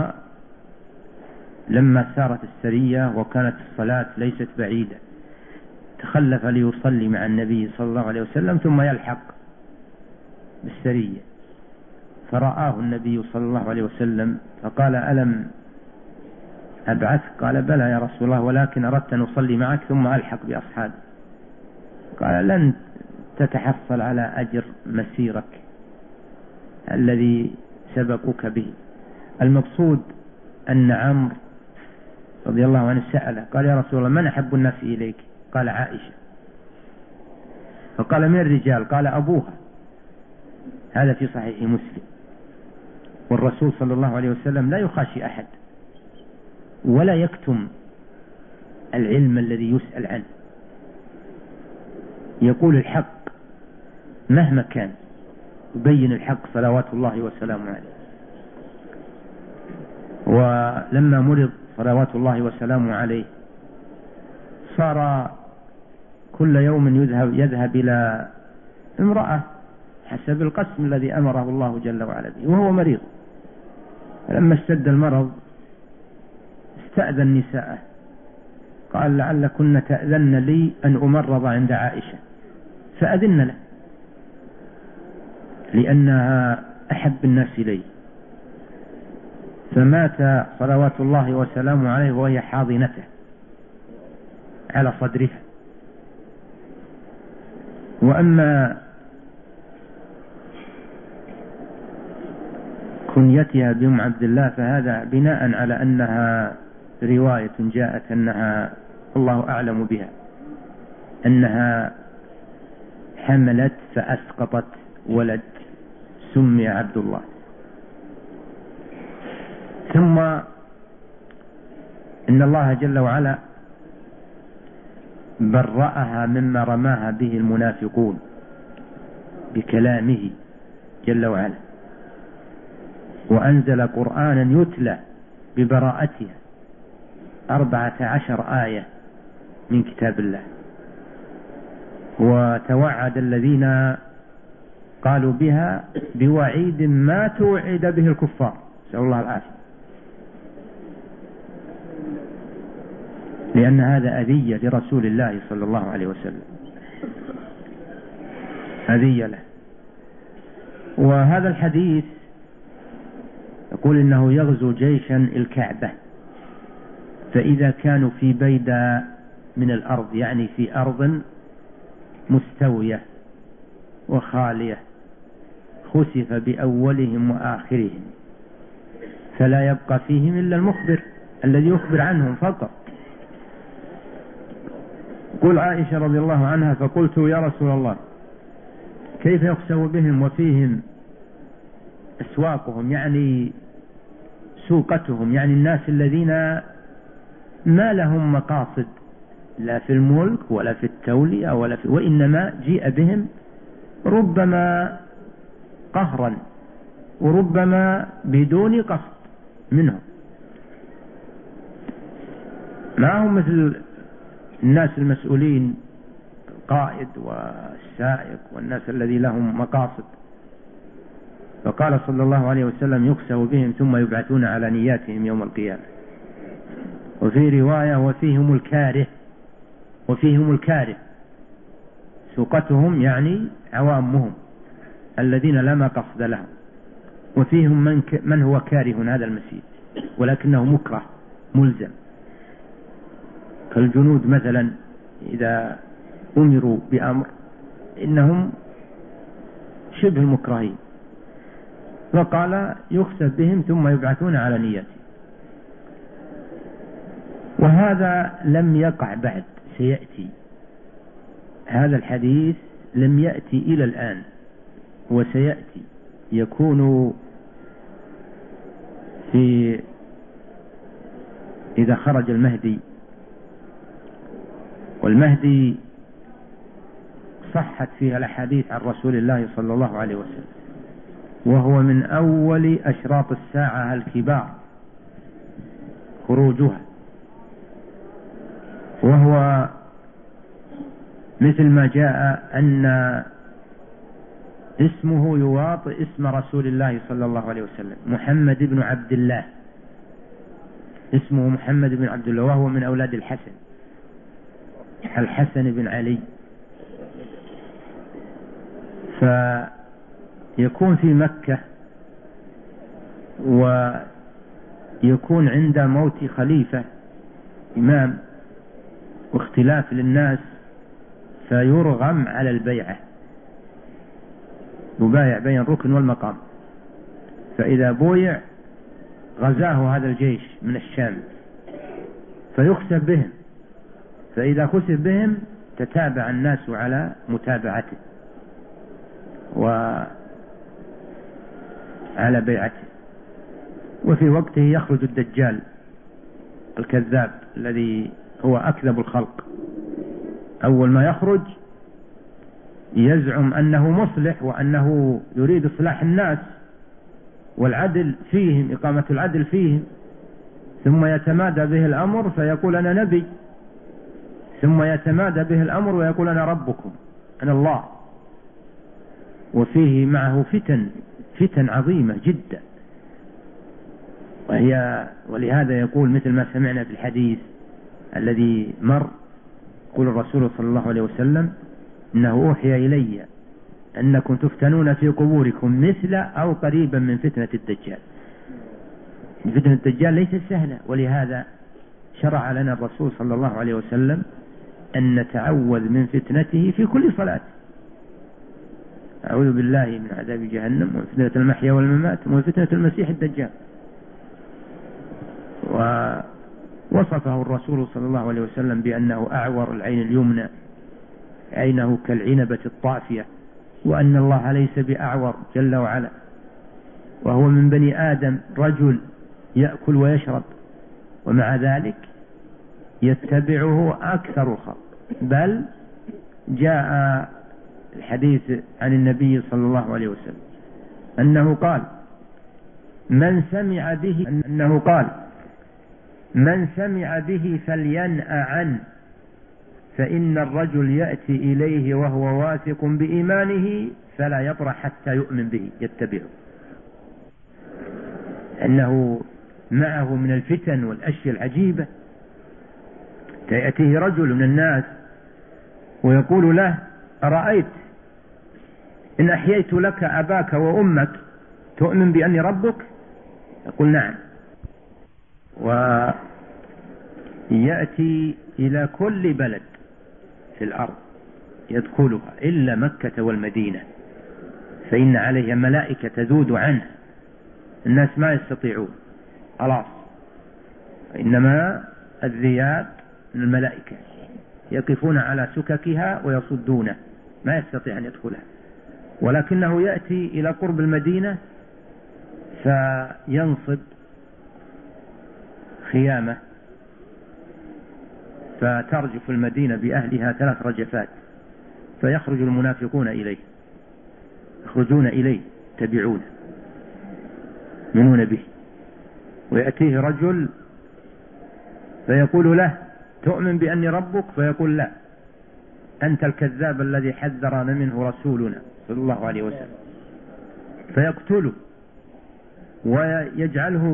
لما سارت السرية وكانت الصلاة ليست بعيدة تخلف ليصلي مع النبي صلى الله عليه وسلم ثم يلحق بالسرية، فرآه النبي صلى الله عليه وسلم فقال ألم أبعث؟ قال بلى يا رسول الله ولكن أردت أن أصلي معك ثم ألحق بأصحابي. قال لن تتحصل على أجر مسيرك الذي سبقك به. المقصود أن عمرو رضي الله عنه سأله قال يا رسول الله من أحب الناس إليك؟ قال عائشة. فقال من الرجال؟ قال أبوها. هذا في صحيح مسلم. والرسول صلى الله عليه وسلم لا يخاشي أحد ولا يكتم العلم الذي يسأل عنه، يقول الحق مهما كان، يبين الحق صلوات الله وسلامه عليه. ولما مرض صلوات الله وسلامه عليه صار كل يوم يذهب, يذهب إلى امرأة حسب القسم الذي أمره الله جل وعلا به وهو مريض. لما اشتد المرض استأذن نساءه، قال لعلكن تأذن لي أن أمرض عند عائشة، فأذن له لأنها أحب الناس إليه. فمات صلوات الله وسلامه عليه وهي حاضنته على صدرها. وأما كنيتها بأم عبد الله فهذا بناء على أنها رواية جاءت أنها الله أعلم بها أنها حملت فأسقطت ولد سمي عبد الله. ثم إن الله جل وعلا برأها مما رماها به المنافقون بكلامه جل وعلا، وأنزل قرآنا يتلى ببراءتها أربعة عشر آية من كتاب الله، وتوعد الذين قالوا بها بوعيد ما توعد به الكفار، نسأل الله العافية، لأن هذا أذية لرسول الله صلى الله عليه وسلم، أذية له. وهذا الحديث يقول إنه يغزو جيشا الكعبة، فإذا كانوا في بيداء من الأرض، يعني في أرض مستوية وخالية، خسف بأولهم وآخرهم فلا يبقى فيهم إلا المخبر الذي يخبر عنهم فقط. قل عائشة رضي الله عنها فقلت يا رسول الله كيف يخسف بهم وفيهم أسواقهم، يعني سوقتهم، يعني الناس الذين ما لهم مقاصد لا في الملك ولا في التولية ولا في، وإنما جيء بهم ربما قهرا وربما بدون قصد منهم، ما هم مثل الناس المسؤولين القائد والسائق والناس الذي لهم مقاصد. فقال صلى الله عليه وسلم يخسف بهم ثم يبعثون على نياتهم يوم القيامة. وفي رواية وفيهم الكاره، وفيهم الكاره سوقتهم يعني عوامهم الذين لا مقصد لهم، وفيهم من, ك... من هو كاره هذا المسير ولكنه مكره ملزم، كالجنود مثلا إذا أمروا بأمر إنهم شبه مكرهين. وقال يخسف بهم ثم يبعثون على نيته. وهذا لم يقع بعد، سيأتي هذا الحديث، لم يأتي إلى الآن وسيأتي، يكون في إذا خرج المهدي. والمهدي صحت فيها الأحاديث عن رسول الله صلى الله عليه وسلم، وهو من أول أشراط الساعة الكبار خروجها، وهو مثل ما جاء أن اسمه يواطئ اسم رسول الله صلى الله عليه وسلم، محمد بن عبد الله، اسمه محمد بن عبد الله، وهو من أولاد الحسن الحسن بن علي. فيكون في مكة ويكون عند موت خليفة إمام واختلاف للناس فيرغم على البيعة، يبايع بين الركن والمقام، فإذا بويع غزاه هذا الجيش من الشام فيخسف بهم، فإذا خسف بهم تتابع الناس على متابعته على بيعته. وفي وقته يخرج الدجال الكذاب الذي هو أكذب الخلق. أول ما يخرج يزعم أنه مصلح وأنه يريد إصلاح الناس والعدل فيهم، إقامة العدل فيهم، ثم يتمادى به الأمر فيقول أنا نبي، ثم يتمادى به الأمر ويقول أنا ربكم، أنا الله. وفيه معه فتن فتن عظيمة جدا، وهي ولهذا يقول مثل ما سمعنا في الحديث الذي مر، يقول الرسول صلى الله عليه وسلم إنه أوحي إلي أنكم تفتنون في قبوركم مثل أو قريبا من فتنة الدجال. فتنة الدجال ليست سهلة، ولهذا شرع لنا الرسول صلى الله عليه وسلم أن نتعوذ من فتنته في كل صلاة. أعوذ بالله من عذاب جهنم ومن فتنة المحيا والممات ومن فتنة المسيح الدجال. ووصفه الرسول صلى الله عليه وسلم بأنه أعور العين اليمنى، عينه كالعنبة الطافية، وأن الله ليس بأعور جل وعلا، وهو من بني آدم رجل يأكل ويشرب، ومع ذلك يتبعه أكثر الخلق. بل جاء الحديث عن النبي صلى الله عليه وسلم أنه قال من سمع به أنه قال من سمع به فلينأ عنه، فإن الرجل يأتي إليه وهو واثق بإيمانه فلا يبرح حتى يؤمن به يتبعه. أنه معه من الفتن والأشياء العجيبة. يأتيه رجل من الناس ويقول له أرأيت إن أحييت لك أباك وأمك تؤمن بأني ربك؟ يقول نعم. ويأتي إلى كل بلد في الأرض يدخلها إلا مكة والمدينة، فإن عليها ملائكة تذود عنه، الناس ما يستطيعون خلاص، إنما الذياب من الملائكة يقفون على سككها ويصدونه، ما يستطيع أن يدخلها. ولكنه يأتي إلى قرب المدينة فينصب خيامة فترجف المدينة بأهلها ثلاث رجفات، فيخرج المنافقون إليه، يخرجون إليه تبعونه يؤمنون به. ويأتيه رجل فيقول له تؤمن بأني ربك؟ فيقول لا، أنت الكذاب الذي حذرنا منه رسولنا صلى الله عليه وسلم. فيقتله ويجعله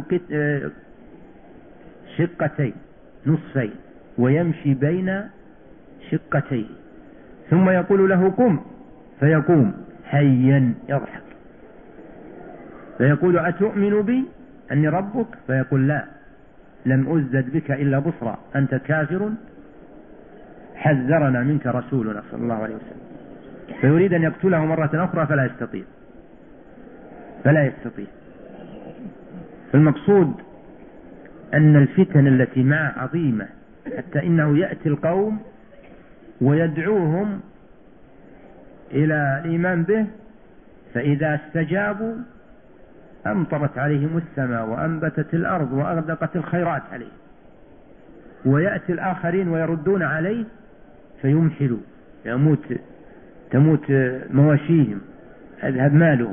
شقتين نصفين ويمشي بين شقتين، ثم يقول له قم، فيقوم حيا يضحك، فيقول أتؤمن بي أني ربك؟ فيقول لا، لم أزد بك إلا بصرى، أنت كافر حذرنا منك رسولنا صلى الله عليه وسلم. فيريد أن يقتله مرة أخرى فلا يستطيع فلا يستطيع فالمقصود أن الفتن التي معه عظيمة، حتى إنه يأتي القوم ويدعوهم إلى الإيمان به، فإذا استجابوا أمطرت عليهم السماء وأنبتت الأرض وأغدقت الخيرات عليه، ويأتي الآخرين ويردون عليه فيمحلوا، يموت تموت مواشيهم، يذهب مالهم.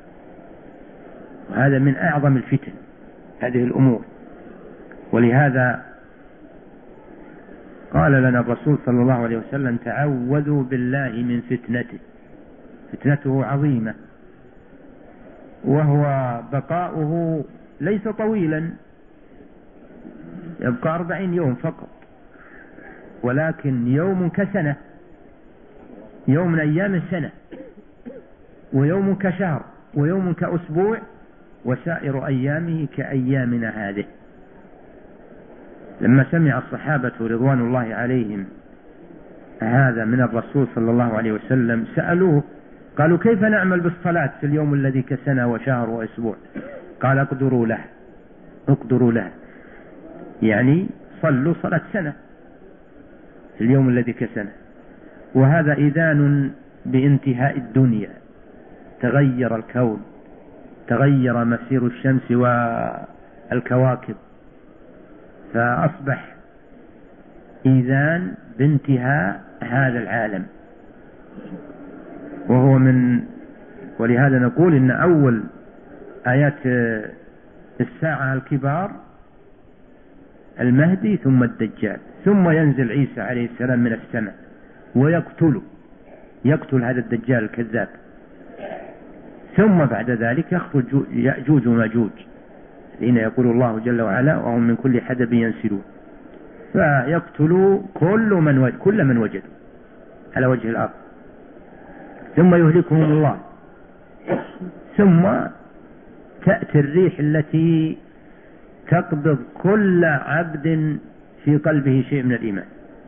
وهذا من أعظم الفتن هذه الأمور. ولهذا قال لنا الرسول صلى الله عليه وسلم تعوذوا بالله من فتنته، فتنته عظيمة، وهو بقاؤه ليس طويلا، يبقى أربعين يوم فقط، ولكن يوم كسنة، يوم من أيام السنة، ويوم كشهر، ويوم كأسبوع، وسائر أيامه كأيامنا هذه. لما سمع الصحابة رضوان الله عليهم هذا من الرسول صلى الله عليه وسلم سألوه، قالوا كيف نعمل بالصلاة في اليوم الذي كسنة وشهر وأسبوع؟ قال اقدروا له اقدروا له، يعني صلوا صلاة سنة في اليوم الذي كسنة. وهذا إذان بانتهاء الدنيا، تغير الكون تغير مسير الشمس والكواكب، فأصبح إذان بانتهاء هذا العالم. وهو من ولهذا نقول إن أول آيات الساعة الكبار المهدي ثم الدجال، ثم ينزل عيسى عليه السلام من السماء ويقتله يقتل هذا الدجال الكذاب، ثم بعد ذلك يخرج يأجوج وماجوج حين يقول الله جل وعلا وهم من كل حدب ينسلون، فيقتلوا كل من وجد كل من وجد على وجه الأرض، ثم يهلكهم الله، ثم تأتي الريح التي تقبض كل عبد في قلبه شيء من الإيمان،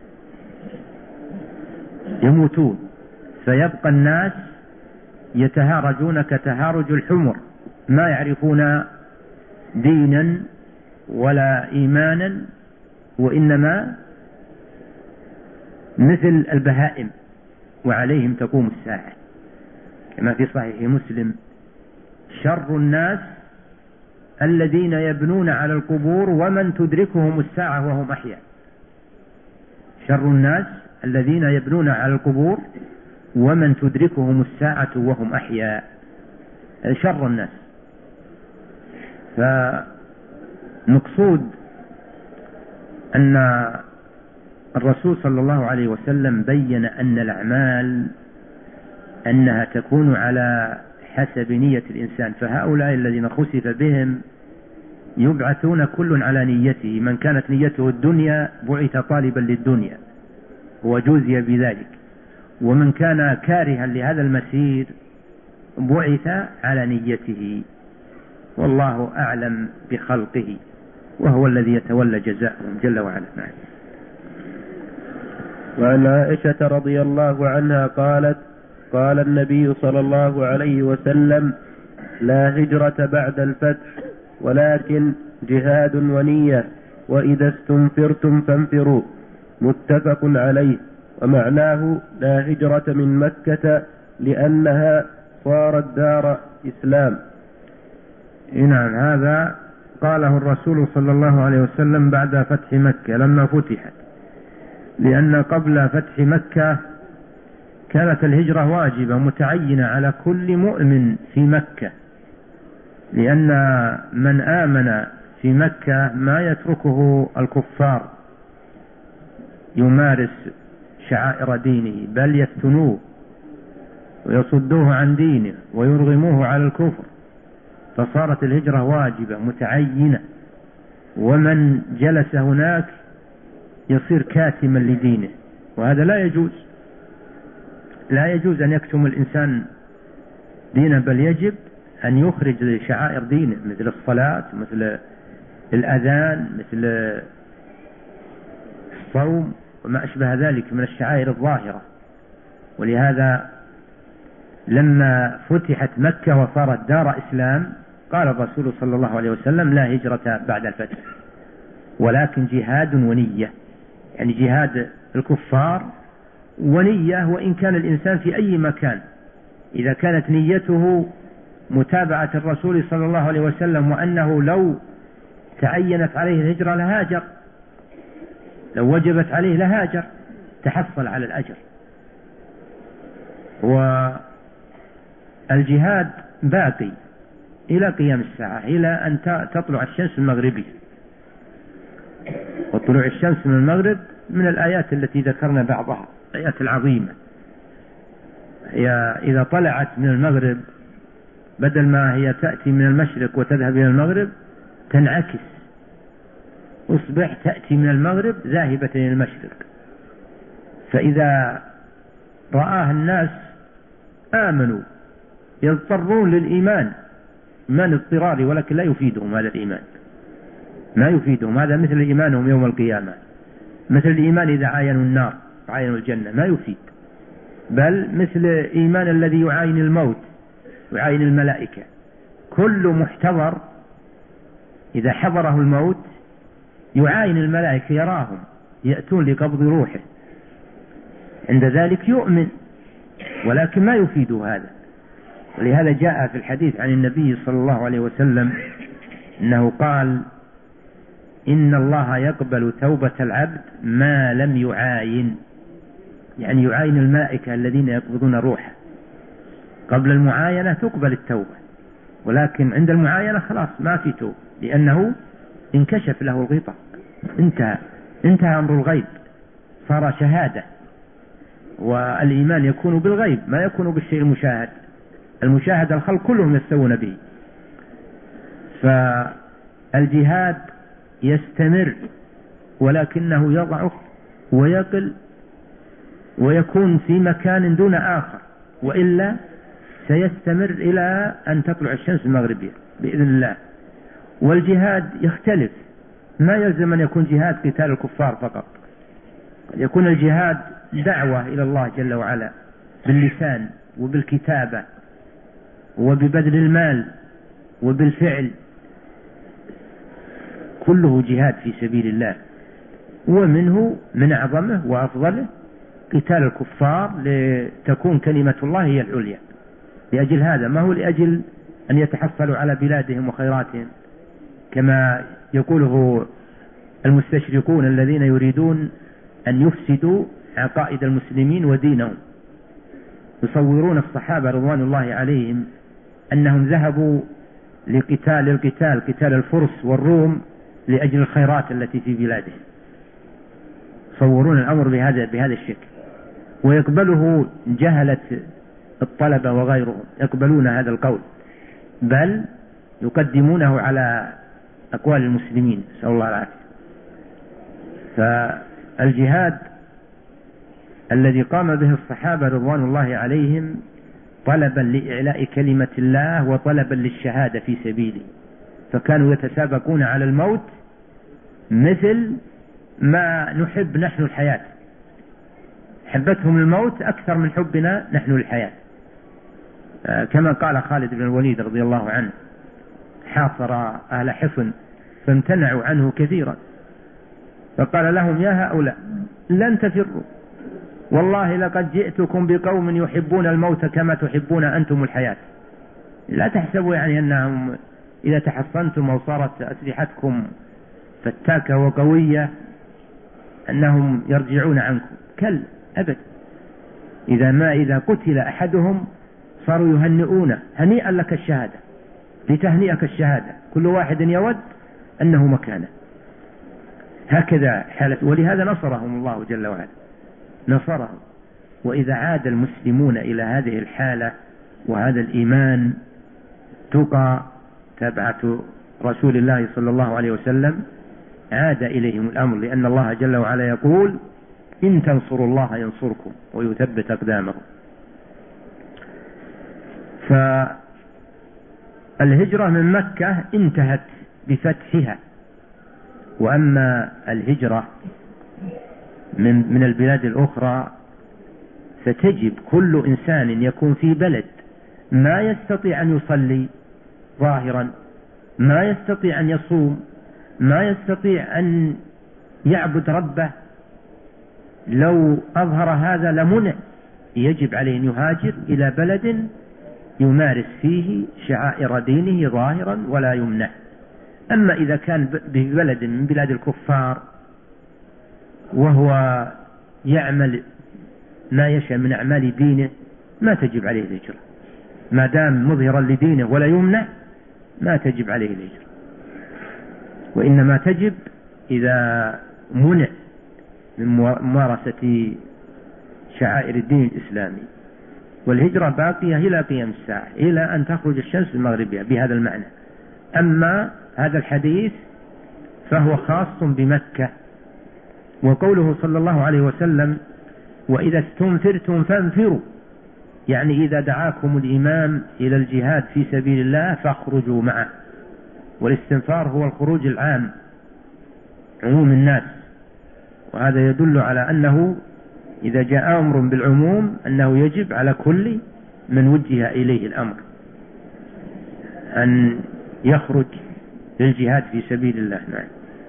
يموتون، فيبقى الناس يتهارجون كتهارج الحمر، ما يعرفون دينا ولا إيمانا، وإنما مثل البهائم، وعليهم تقوم الساعة، كما في صحيح مسلم: شر الناس الذين يبنون على القبور ومن تدركهم الساعة وهم أحياء. شر الناس الذين يبنون على القبور ومن تدركهم الساعة وهم أحياء، شر الناس. فنقصود أن الرسول صلى الله عليه وسلم بين أن الأعمال أنها تكون على حسب نية الإنسان، فهؤلاء الذين خسف بهم يبعثون كل على نيته، من كانت نيته الدنيا بعث طالبا للدنيا وجوزي بذلك، ومن كان كارها لهذا المسير بعث على نيته، والله أعلم بخلقه وهو الذي يتولى جزاءهم جل وعلا. نعم. وعن عائشة رضي الله عنها قالت: قال النبي صلى الله عليه وسلم: لا هجرة بعد الفتح، ولكن جهاد ونية، وإذا استنفرتم فانفروا. متفق عليه. ومعناه: لا هجرة من مكة لأنها صارت دار إسلام. نعم، هذا قاله الرسول صلى الله عليه وسلم بعد فتح مكة لما فتحت، لأن قبل فتح مكة كانت الهجرة واجبة متعينة على كل مؤمن في مكة، لأن من آمن في مكة ما يتركه الكفار يمارس شعائر دينه، بل يفتنوه ويصدوه عن دينه ويرغموه على الكفر، فصارت الهجرة واجبة متعينة، ومن جلس هناك يصير كاتما لدينه، وهذا لا يجوز. لا يجوز أن يكتم الإنسان دينه، بل يجب أن يخرج شعائر دينه مثل الصلاة، مثل الأذان، مثل الصوم وما أشبه ذلك من الشعائر الظاهرة. ولهذا لما فتحت مكة وصارت دار إسلام قال الرسول صلى الله عليه وسلم: لا هجرة بعد الفتح، ولكن جهاد ونية، يعني جهاد الكفار ونية، وإن كان الإنسان في أي مكان، إذا كانت نيته متابعة الرسول صلى الله عليه وسلم، وأنه لو تعينت عليه الهجرة لهاجر، لو وجبت عليه لهاجر، تحصل على الأجر. والجهاد باقي إلى قيام الساعة، إلى أن تطلع الشمس المغربية، وطلوع الشمس من المغرب من الآيات التي ذكرنا بعضها، الآيات العظيمة. هي إذا طلعت من المغرب بدل ما هي تأتي من المشرق وتذهب إلى المغرب تنعكس، أصبح تأتي من المغرب ذاهبة إلى المشرق، فإذا رآها الناس آمنوا، يضطرون للإيمان إيمان اضطراري، ولكن لا يفيدهم هذا الإيمان، ما يفيدهم. هذا مثل إيمانهم يوم القيامة، مثل الإيمان إذا عاينوا النار وعاينوا الجنة، ما يفيد، بل مثل إيمان الذي يعاين الموت ويعاين الملائكة. كل محتضر إذا حضره الموت يعاين الملائكة، يراهم يأتون لقبض روحه، عند ذلك يؤمن، ولكن ما يفيد هذا. ولهذا جاء في الحديث عن النبي صلى الله عليه وسلم أنه قال إن الله يقبل توبة العبد ما لم يعاين، يعني يعاين الملائكة الذين يقبضون روحه. قبل المعاينة تقبل التوبة، ولكن عند المعاينة خلاص ما في توبة، لأنه انكشف له الغطاء، انتهى انتهى أمر الغيب، صار شهادة. والإيمان يكون بالغيب ما يكون بالشيء المشاهد. المشاهد الخلق كلهم يستوون به. فالجهاد يستمر ولكنه يضعف ويقل ويكون في مكان دون آخر، وإلا سيستمر إلى أن تطلع الشمس المغربية بإذن الله. والجهاد يختلف، ما يلزم أن يكون جهاد قتال الكفار فقط، قد يكون الجهاد دعوة إلى الله جل وعلا باللسان وبالكتابة وببذل المال وبالفعل، كله جهاد في سبيل الله. ومنه من أعظمه وأفضله قتال الكفار لتكون كلمة الله هي العليا. لأجل هذا، ما هو لأجل أن يتحصلوا على بلادهم وخيراتهم كما يقوله المستشرقون الذين يريدون أن يفسدوا عقائد المسلمين ودينهم. يصورون الصحابة رضوان الله عليهم أنهم ذهبوا لقتال القتال قتال الفرس والروم لأجل الخيرات التي في بلادهم. يصورون الأمر بهذا بهذا الشكل، ويقبله جهلة الطلبة وغيرهم، يقبلون هذا القول، بل يقدمونه على أقوال المسلمين، نسأل الله العافية. فالجهاد الذي قام به الصحابة رضوان الله عليهم طلبا لإعلاء كلمة الله وطلبا للشهادة في سبيله، فكانوا يتسابقون على الموت مثل ما نحب نحن الحياة. حبتهم الموت أكثر من حبنا نحن الحياة، كما قال خالد بن الوليد رضي الله عنه: حاصر أهل حصن فامتنعوا عنه كثيرا، فقال لهم: يا هؤلاء لن تفروا، والله لقد جئتكم بقوم يحبون الموت كما تحبون أنتم الحياة. لا تحسبوا يعني أنهم إذا تحصنتم أو صارت أسلحتكم فتاكة وقوية أنهم يرجعون عنكم، كلا أبدا. إذا ما إذا قتل أحدهم صاروا يهنئونه: هنيئا لك الشهادة، لتهنئك الشهادة، كل واحد يود أنه مكانه. هكذا حالة، ولهذا نصرهم الله جل وعلا، نصرهم. وإذا عاد المسلمون إلى هذه الحالة وهذا الإيمان تقى تبعة رسول الله صلى الله عليه وسلم، عاد إليهم الأمر، لأن الله جل وعلا يقول: إن تنصروا الله ينصركم ويثبت أقدامكم. فالهجرة من مكة انتهت بفتحها، وأما الهجرة من من البلاد الأخرى فتجب كل إنسان يكون في بلد ما يستطيع أن يصلي ظاهرا، ما يستطيع أن يصوم، ما يستطيع أن يعبد ربه، لو أظهر هذا لمنع، يجب عليه أن يهاجر إلى بلد يمارس فيه شعائر دينه ظاهرا ولا يمنع. أما إذا كان ببلد من بلاد الكفار وهو يعمل ما يشاء من أعمال دينه ما تجب عليه الهجرة، ما دام مظهرا لدينه ولا يمنع ما تجب عليه الهجرة، وإنما تجب إذا منع من ممارسة شعائر الدين الإسلامي. والهجرة باقية إلى قيام الساعة، إلى أن تخرج الشمس المغربية بهذا المعنى. أما هذا الحديث فهو خاص بمكة. وقوله صلى الله عليه وسلم: وإذا استنفرتم فانفروا، يعني إذا دعاكم الإمام إلى الجهاد في سبيل الله فاخرجوا معه. والاستنفار هو الخروج العام، عموم الناس، وهذا يدل على أنه إذا جاء أمر بالعموم أنه يجب على كل من وجه إليه الأمر أن يخرج للجهاد في سبيل الله. نعم.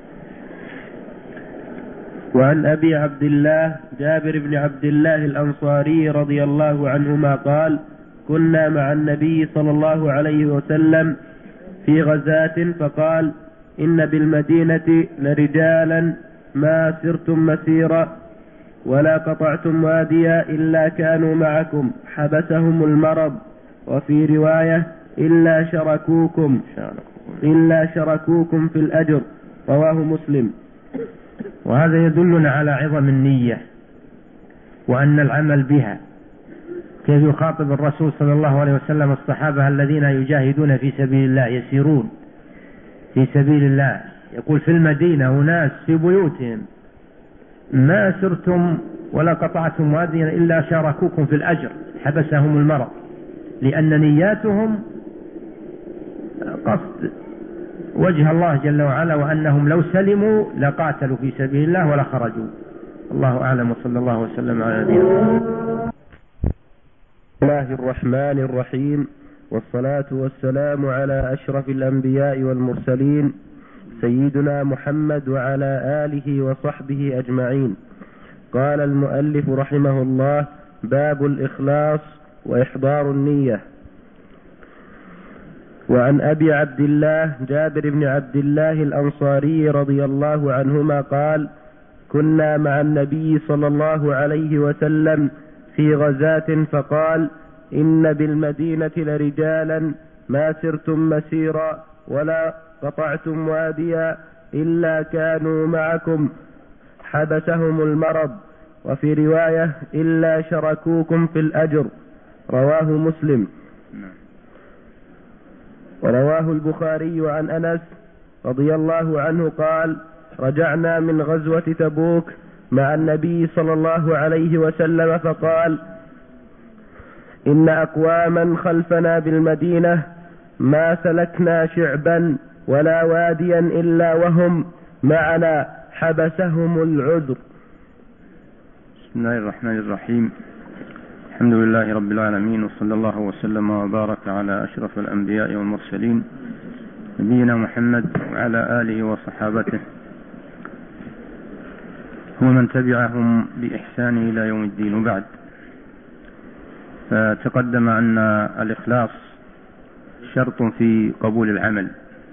وعن أبي عبد الله جابر بن عبد الله الأنصاري رضي الله عنهما قال: كنا مع النبي صلى الله عليه وسلم في غزاة فقال إن بالمدينة لرجالا ما سرتم مسيرا ولا قطعتم واديا إلا كانوا معكم حبسهم المرض، وفي رواية إلا شركوكم إلا شركوكم في الأجر، رواه مسلم. وهذا يدلنا على عظم النية وأن العمل بها. كيف يخاطب الرسول صلى الله عليه وسلم الصحابة الذين يجاهدون في سبيل الله يسيرون في سبيل الله، يقول في المدينة وناس في بيوتهم ما سرتم ولا قطعتم واديا إلا شاركوكم في الأجر حبسهم المرض، لأن نياتهم قصد وجه الله جل وعلا، وأنهم لو سلموا لقاتلوا في سبيل الله ولا خرجوا. الله أعلم، وصلى الله وسلم على نبينا. بسم الله الرحمن الرحيم، والصلاة والسلام على أشرف الأنبياء والمرسلين سيدنا محمد وعلى آله وصحبه أجمعين. قال المؤلف رحمه الله: باب الإخلاص وإحضار النية. وعن أبي عبد الله جابر بن عبد الله الأنصاري رضي الله عنهما قال: كنا مع النبي صلى الله عليه وسلم في غزاة فقال: إن بالمدينة لرجالا ما سرتم مسيرا ولا قطعتم واديا إلا كانوا معكم حبسهم المرض، وفي رواية إلا شركوكم في الأجر، رواه مسلم. ورواه البخاري عن أنس رضي الله عنه قال: رجعنا من غزوة تبوك مع النبي صلى الله عليه وسلم فقال: إن أقواما خلفنا بالمدينة ما سلكنا شعبا ولا واديا إلا وهم معنا حبسهم العذر. بسم الله الرحمن الرحيم. الحمد لله رب العالمين، وصلى الله وسلم وبارك على أشرف الأنبياء والمرسلين نبينا محمد وعلى آله وصحابته ومن تبعهم بإحسان إلى يوم الدين. وبعد، فتقدم أن الإخلاص شرط في قبول العمل،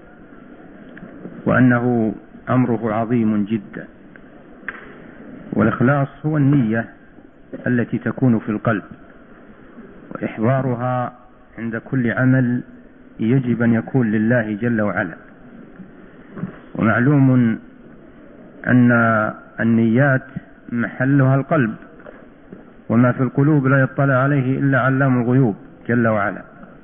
وأنه أمره عظيم جدا. والإخلاص هو النية التي تكون في القلب، وإحضارها عند كل عمل يجب أن يكون لله جل وعلا. ومعلوم أن النيات محلها القلب، وما في القلوب لا يطلع عليه إلا علام الغيوب جل وعلا.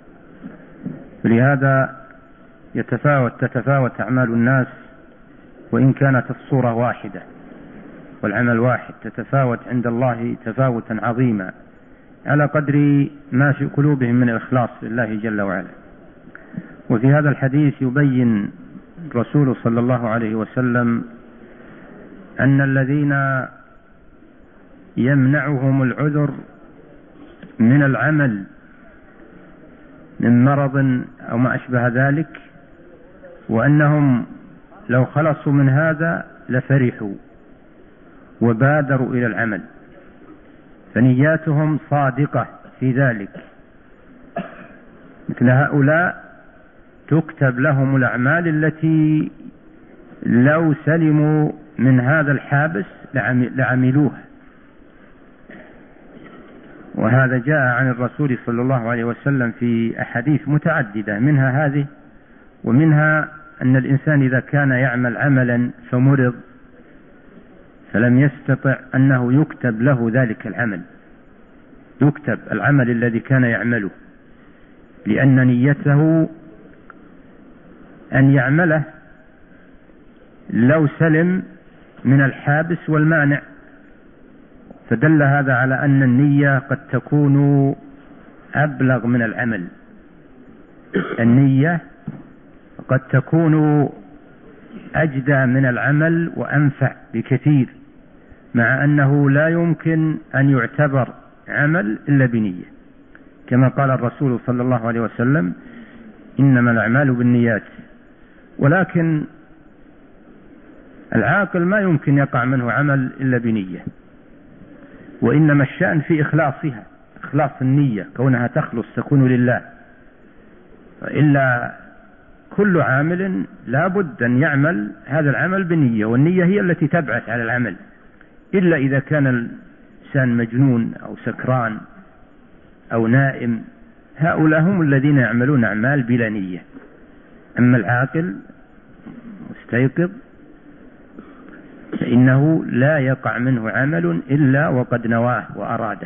فلهذا يتفاوت تتفاوت أعمال الناس، وإن كانت الصورة واحدة والعمل واحد، تتفاوت عند الله تفاوتا عظيما على قدر ما في قلوبهم من الإخلاص لله جل وعلا. وفي هذا الحديث يبين الرسول صلى الله عليه وسلم أن الذين يمنعهم العذر من العمل من مرض أو ما أشبه ذلك، وأنهم لو خلصوا من هذا لفرحوا وبادروا إلى العمل، فنياتهم صادقة في ذلك. مثل هؤلاء تكتب لهم الأعمال التي لو سلموا من هذا الحابس لعملوها. وهذا جاء عن الرسول صلى الله عليه وسلم في أحاديث متعددة، منها هذه، ومنها أن الإنسان إذا كان يعمل عملا فمرض فلم يستطع أنه يكتب له ذلك العمل، يكتب العمل الذي كان يعمله، لأن نيته أن يعمله لو سلم من الحابس والمانع. فدل هذا على أن النية قد تكون أبلغ من العمل. النية قد تكون أجدى من العمل وأنفع بكثير، مع أنه لا يمكن أن يعتبر عمل إلا بنية، كما قال الرسول صلى الله عليه وسلم: إنما الأعمال بالنيات. ولكن العاقل ما يمكن يقع منه عمل إلا بنية، وإنما الشأن في إخلاصها، إخلاص النية كونها تخلص تكون لله، إلا كل عامل لا بد أن يعمل هذا العمل بنية، والنية هي التي تبعث على العمل، إلا إذا كان الإنسان مجنون أو سكران أو نائم، هؤلاء هم الذين يعملون أعمال بلا نية. أما العاقل مستيقظ فإنه لا يقع منه عمل إلا وقد نواه وأراده.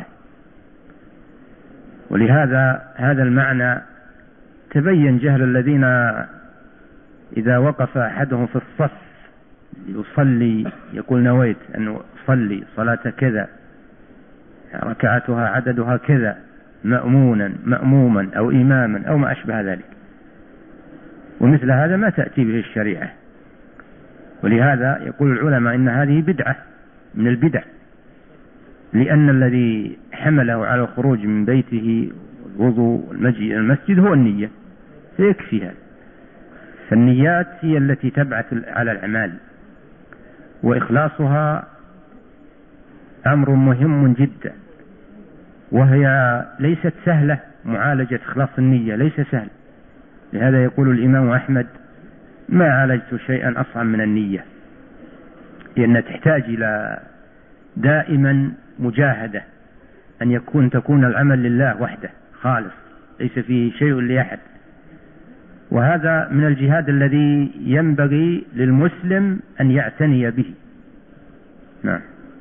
ولهذا هذا المعنى تبين جهل الذين إذا وقف أحدهم في الصف يصلي يقول نويت أنه صلي صلاة كذا ركعتها عددها كذا مأمونا مأموما أو إماما أو ما أشبه ذلك، ومثل هذا ما تأتي به الشريعة. ولهذا يقول العلماء إن هذه بدعة من البدع، لأن الذي حمله على الخروج من بيته والوضوء والمجيء المسجد هو النية، فيكفي هذا. فالنيات هي التي تبعث على الأعمال، وإخلاصها أمر مهم جدا، وهي ليست سهلة. معالجة إخلاص النية ليس سهل، لهذا يقول الإمام أحمد ما عالجت شيئا أصعب من النية، لأنها تحتاج إلى دائما مجاهدة أن يكون تكون العمل لله وحده خالص ليس فيه شيء لأحد، وهذا من الجهاد الذي ينبغي للمسلم أن يعتني به. نعم.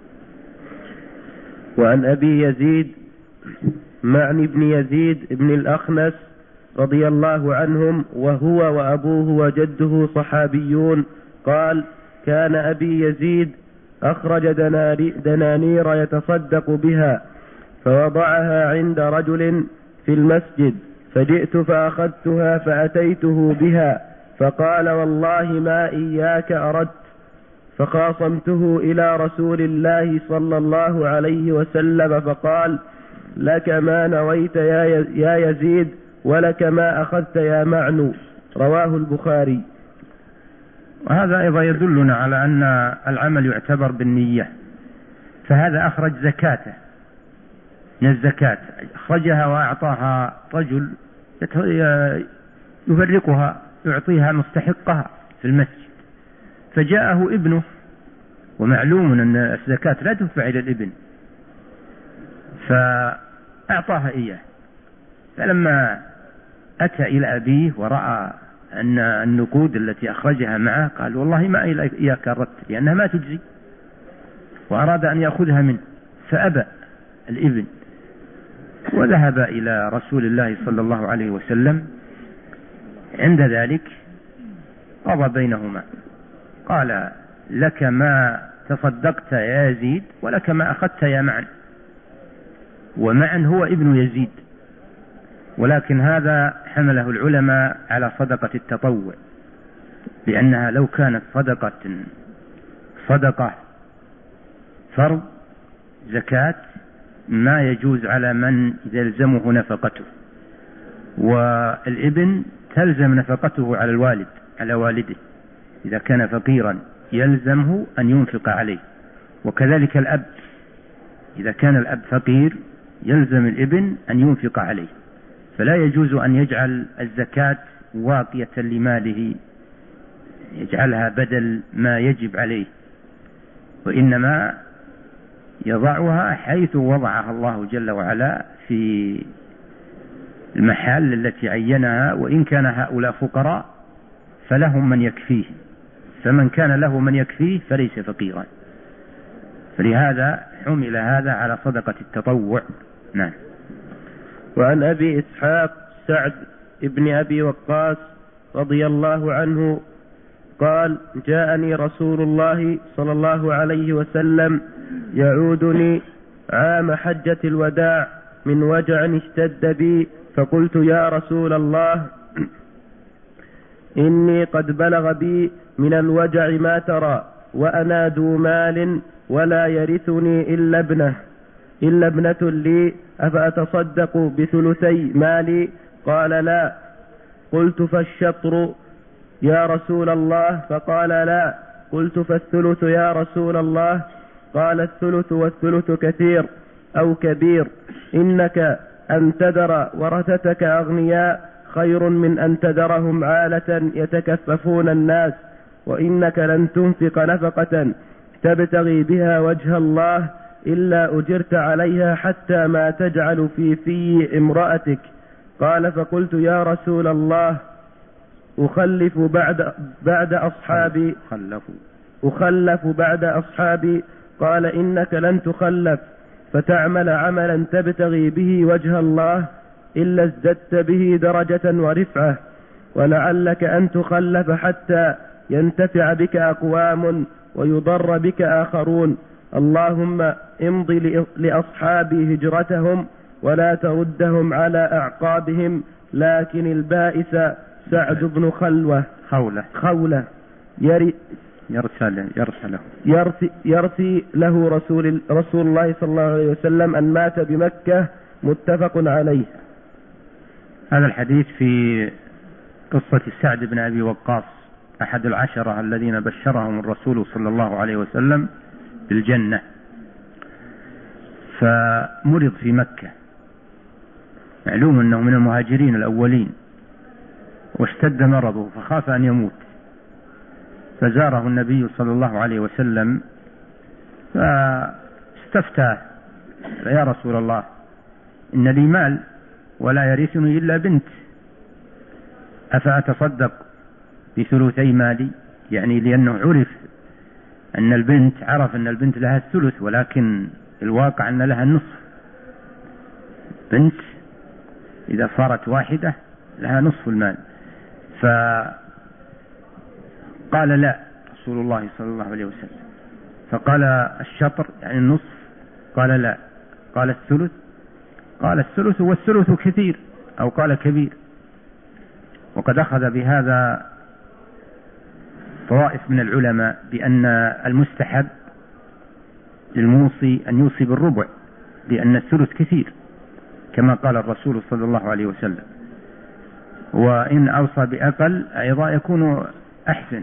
وعن أبي يزيد معن بن يزيد بن الأخنس رضي الله عنهم وهو وأبوه وجده صحابيون قال كان أبي يزيد أخرج دنانير يتصدق بها فوضعها عند رجل في المسجد، فجئت فأخذتها فأتيته بها فقال والله ما إياك أردت، فخاصمته إلى رسول الله صلى الله عليه وسلم فقال لك ما نويت يا يزيد ولك ما أخذت يا معنو، رواه البخاري. وهذا أيضا يدلنا على أن العمل يعتبر بالنية. فهذا أخرج زكاته من الزكاة، أخرجها وأعطاها رجل يفرقها يعطيها مستحقها في المسجد، فجاءه ابنه، ومعلوم أن الزكاة لا تدفع إلى الابن، فأعطاها إياه. فلما أتى إلى أبيه ورأى أن النقود التي أخرجها معه قال والله ما إياك أردت، لأنها ما تجزي، وأراد أن يأخذها منه فأبى الابن، وذهب إلى رسول الله صلى الله عليه وسلم. عند ذلك قضى بينهما، قال لك ما تصدقت يا يزيد ولك ما أخذت يا معن. ومعن هو ابن يزيد، ولكن هذا حمله العلماء على صدقة التطوع، لأنها لو كانت صدقة صدقة فرض زكاة ما يجوز على من يلزمه نفقته، والابن تلزم نفقته على الوالد على والده إذا كان فقيرا يلزمه أن ينفق عليه، وكذلك الأب إذا كان الأب فقير يلزم الابن أن ينفق عليه، فلا يجوز أن يجعل الزكاة واقية لماله يجعلها بدل ما يجب عليه، وإنما يضعها حيث وضعها الله جل وعلا في المحال التي عينها. وإن كان هؤلاء فقراء فلهم من يكفيه، فمن كان له من يكفيه فليس فقيرا، فلهذا حمل هذا على صدقة التطوع. نعم. وعن أبي إسحاق سعد ابن أبي وقاص رضي الله عنه قال جاءني رسول الله صلى الله عليه وسلم يعودني عام حجة الوداع من وجع اشتد بي، فقلت يا رسول الله إني قد بلغ بي من الوجع ما ترى، وأنا ذو مال ولا يرثني إلا ابنه إلا ابنة لي، أفأتصدق بثلثي مالي؟ قال لا. قلت فالشطر يا رسول الله؟ فقال لا. قلت فالثلث يا رسول الله؟ قال الثلث والثلث كثير. أو كبير، إنك أن تذر ورثتك أغنياء خير من أن تذرهم عالة يتكففون الناس، وإنك لن تنفق نفقة تبتغي بها وجه الله إلا أجرت عليها حتى ما تجعل في في امرأتك. قال فقلت يا رسول الله أخلف بعد, بعد أصحابي أخلف بعد أصحابي. قال إنك لن تخلف فتعمل عملا تبتغي به وجه الله إلا ازددت به درجة ورفعة، ولعلك أن تخلف حتى ينتفع بك أقوام ويضر بك آخرون. اللهم امضي لأصحابي هجرتهم ولا تردهم على أعقابهم. لكن البائس سعد بن خلوة خولة, خولة يري يرسل يرسله يرثي, يرثي له رسول, رسول الله صلى الله عليه وسلم أن مات بمكة. متفق عليه. هذا الحديث في قصة سعد بن أبي وقاص أحد العشرة الذين بشرهم الرسول صلى الله عليه وسلم بالجنة، فمرض في مكة، معلوم أنه من المهاجرين الأولين، واشتد مرضه فخاف أن يموت، فزاره النبي صلى الله عليه وسلم فاستفتاه يا رسول الله إن لي مال ولا يرثني إلا بنت، أفأتصدق بثلثي مالي؟ يعني لأنه عرف أن البنت عرف أن البنت لها الثلث، ولكن الواقع أن لها النصف. بنت إذا صارت واحدة لها نصف المال. فقال لا رسول الله صلى الله عليه وسلم، فقال الشطر يعني النصف؟ قال لا. قال الثلث؟ قال الثلث والثلث كثير أو قال كبير. وقد أخذ بهذا طوائف من العلماء بأن المستحب للموصي أن يوصي بالربع، لأن الثلث كثير كما قال الرسول صلى الله عليه وسلم، وإن أوصى بأقل أيضا يكون أحسن.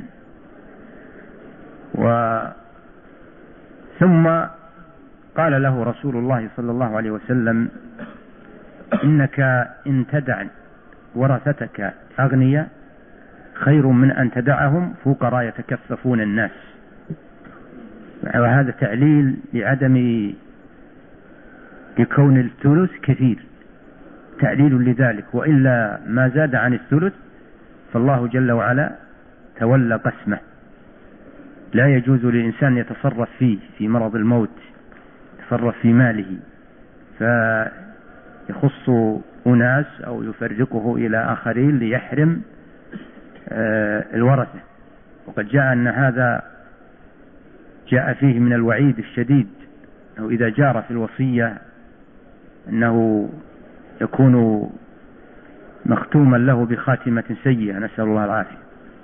و ثم قال له رسول الله صلى الله عليه وسلم إنك إن تدع ورثتك أغنياء خير من أن تدعهم فقراء يتكففون الناس. وهذا تعليل لعدم لكون الثلث كثير، تعليل لذلك، وإلا ما زاد عن الثلث فالله جل وعلا تولى قسمه، لا يجوز للإنسان يتصرف فيه في مرض الموت، يتصرف في ماله فيخص أناس أو يفرقه إلى آخرين ليحرم الورثة. وقد جاء أن هذا جاء فيه من الوعيد الشديد، أو إذا جار في الوصية أنه يكون مختوما له بخاتمة سيئة، نسأل الله العافية.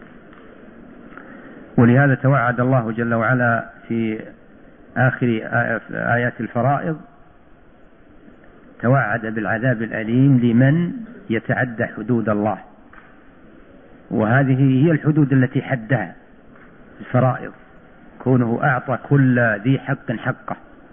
ولهذا توعد الله جل وعلا في آخر آيات الفرائض، توعد بالعذاب الأليم لمن يتعدى حدود الله، وهذه هي الحدود التي حدها الفرائض، كونه أعطى كل ذي حق حقه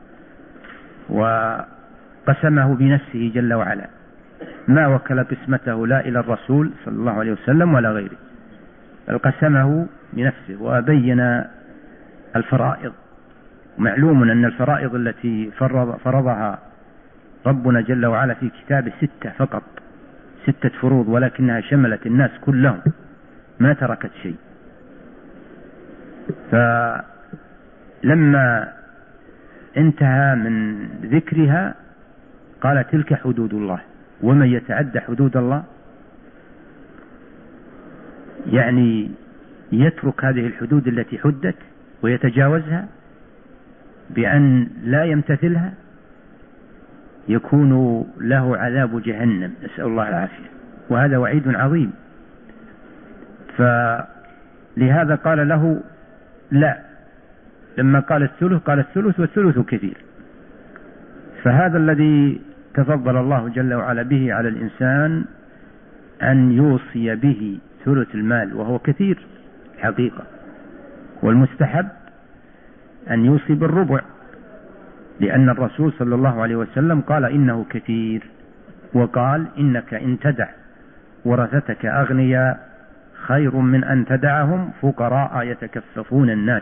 وقسمه بنفسه جل وعلا، ما وكل قسمته لا إلى الرسول صلى الله عليه وسلم ولا غيره، بل قسمه بنفسه وبين الفرائض. معلوم أن الفرائض التي فرض فرضها ربنا جل وعلا في كتابه ستة فقط، ستة فروض، ولكنها شملت الناس كلهم ما تركت شيء. فلما انتهى من ذكرها قال تلك حدود الله، ومن يتعدى حدود الله يعني يترك هذه الحدود التي حدت ويتجاوزها بأن لا يمتثلها يكون له عذاب جهنم، نسأل الله العافية، وهذا وعيد عظيم. فلهذا قال له لا، لما قال الثلث قال الثلث والثلث كثير. فهذا الذي تفضل الله جل وعلا به على الإنسان أن يوصي به ثلث المال، وهو كثير حقيقة، والمستحب أن يوصي بالربع، لأن الرسول صلى الله عليه وسلم قال إنه كثير، وقال إنك إن تدع ورثتك أغنياء خير من أن تدعهم فقراء يتكففون الناس.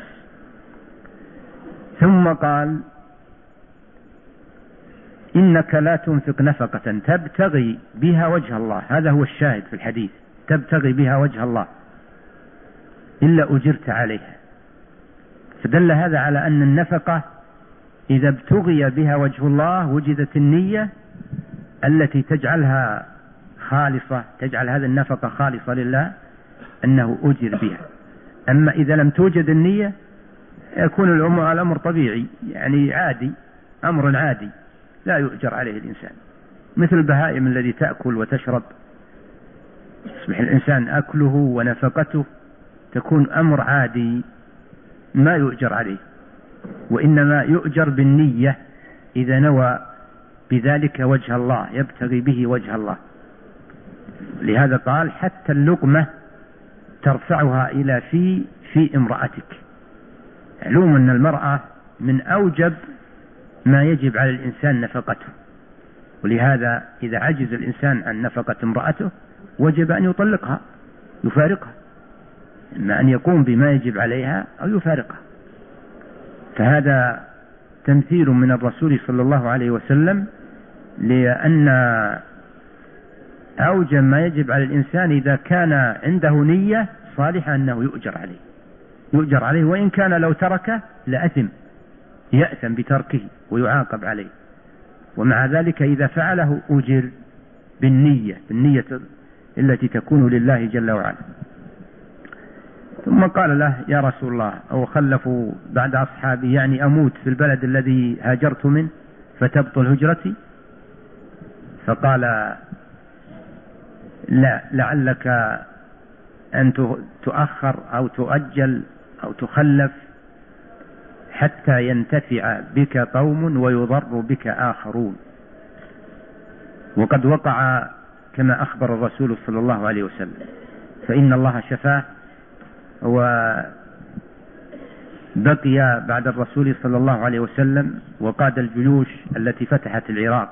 ثم قال إنك لا تنفق نفقة تبتغي بها وجه الله، هذا هو الشاهد في الحديث، تبتغي بها وجه الله إلا أجرت عليها. فدل هذا على أن النفقة إذا ابتغي بها وجه الله وجدت النية التي تجعلها خالصة، تجعل هذه النفقة خالصة لله، أنه أجر بها. أما إذا لم توجد النية يكون الأمر, الأمر طبيعي، يعني عادي، أمر عادي لا يؤجر عليه الإنسان، مثل البهائم الذي تأكل وتشرب، يصبح الإنسان أكله ونفقته تكون أمر عادي ما يؤجر عليه، وإنما يؤجر بالنية إذا نوى بذلك وجه الله، يبتغي به وجه الله. لهذا قال حتى اللقمة ترفعها إلى في في امرأتك. علوم أن المرأة من أوجب ما يجب على الإنسان نفقته، ولهذا إذا عجز الإنسان عن نفقة امرأته وجب أن يطلقها يفارقها، إما أن يقوم بما يجب عليها أو يفارقها. فهذا تمثيل من الرسول صلى الله عليه وسلم، لأن أوجب ما يجب على الإنسان إذا كان عنده نية صالحة أنه يؤجر عليه، يؤجر عليه وإن كان لو تركه لأثم، يأثم بتركه ويعاقب عليه. ومع ذلك إذا فعله أجر بالنية، بالنية التي تكون لله جل وعلا. ثم قال له يا رسول الله أو خلفوا بعد أصحابي، يعني أموت في البلد الذي هاجرت منه فتبطل هجرتي؟ فقال لا، لعلك أن تؤخر أو تؤجل أو تخلف حتى ينتفع بك قوم ويضر بك آخرون. وقد وقع كما أخبر الرسول صلى الله عليه وسلم، فإن الله شفاه وبقي بعد الرسول صلى الله عليه وسلم وقاد الجيوش التي فتحت العراق،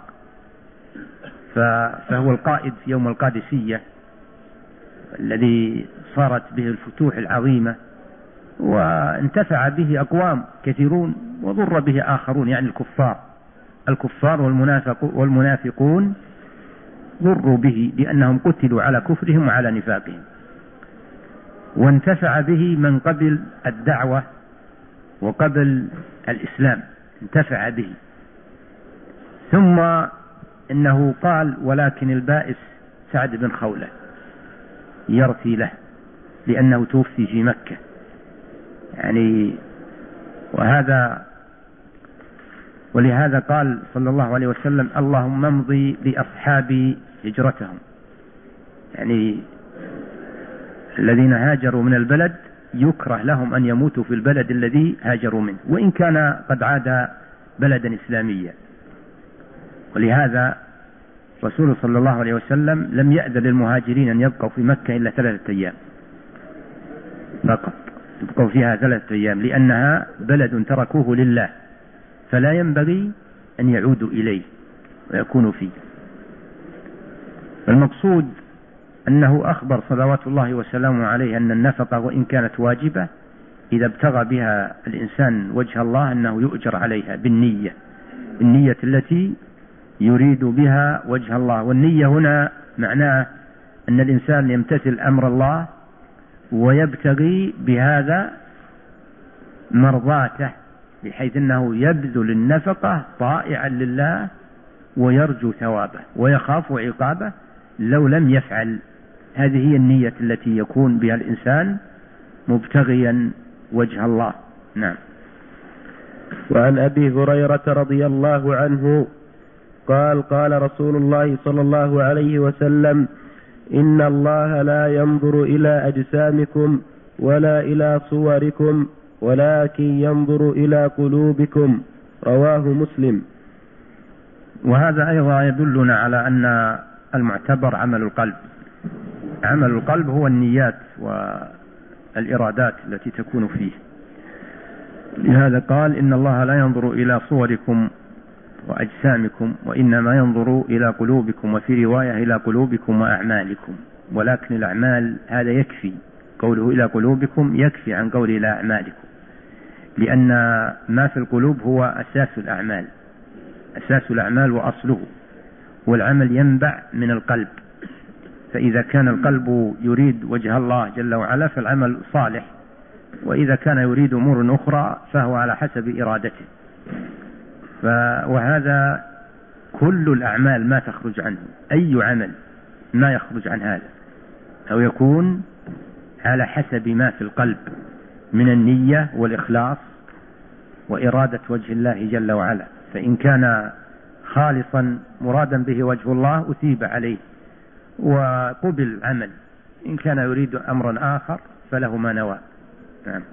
فهو القائد في يوم القادسية الذي صارت به الفتوح العظيمة، وانتفع به أقوام كثيرون وضر به آخرون، يعني الكفار الكفار والمنافقون ضروا به لأنهم قتلوا على كفرهم وعلى نفاقهم. وانتفع به من قبل الدعوة وقبل الإسلام، انتفع به. ثم إنه قال ولكن البائس سعد بن خولة يرثي له لأنه توفي في مكة، يعني وهذا ولهذا قال صلى الله عليه وسلم اللهم امضي لأصحابي هجرتهم، يعني الذين هاجروا من البلد يكره لهم أن يموتوا في البلد الذي هاجروا منه وإن كان قد عاد بلدا إسلاميا. ولهذا رسول صلى الله عليه وسلم لم يأذن للمهاجرين أن يبقوا في مكة إلا ثلاثة أيام فقط، يبقوا فيها ثلاثة أيام لأنها بلد تركوه لله، فلا ينبغي أن يعودوا إليه ويكونوا فيه. المقصود أنه أخبر صلوات الله وسلامه عليه أن النفقة وإن كانت واجبة إذا ابتغى بها الإنسان وجه الله أنه يؤجر عليها بالنية، النية التي يريد بها وجه الله. والنية هنا معناه أن الإنسان يمتثل أمر الله ويبتغي بهذا مرضاته، بحيث أنه يبذل النفقة طائعا لله ويرجو ثوابه ويخاف عقابه لو لم يفعل. هذه هي النية التي يكون بها الإنسان مبتغيا وجه الله. نعم. وعن أبي هريرة رضي الله عنه قال قال رسول الله صلى الله عليه وسلم إن الله لا ينظر إلى أجسامكم ولا إلى صوركم ولكن ينظر إلى قلوبكم، رواه مسلم. وهذا أيضا يدلنا على أن المعتبر عمل القلب. عمل القلب هو النيات والإرادات التي تكون فيه. لهذا قال إن الله لا ينظر إلى صوركم وأجسامكم وإنما ينظر إلى قلوبكم، وفي رواية إلى قلوبكم وأعمالكم. ولكن الأعمال هذا يكفي، قوله إلى قلوبكم يكفي عن قوله إلى أعمالكم، لأن ما في القلوب هو أساس الأعمال، أساس الأعمال وأصله، والعمل ينبع من القلب. فإذا كان القلب يريد وجه الله جل وعلا فالعمل صالح، وإذا كان يريد أمور أخرى فهو على حسب إرادته. وهذا كل الأعمال ما تخرج عنه، أي عمل ما يخرج عن هذا، أو يكون على حسب ما في القلب من النية والإخلاص وإرادة وجه الله جل وعلا. فإن كان خالصا مرادا به وجه الله أثيب عليه وقبل العمل، إن كان يريد أمرا آخر فله ما نوى. نعم.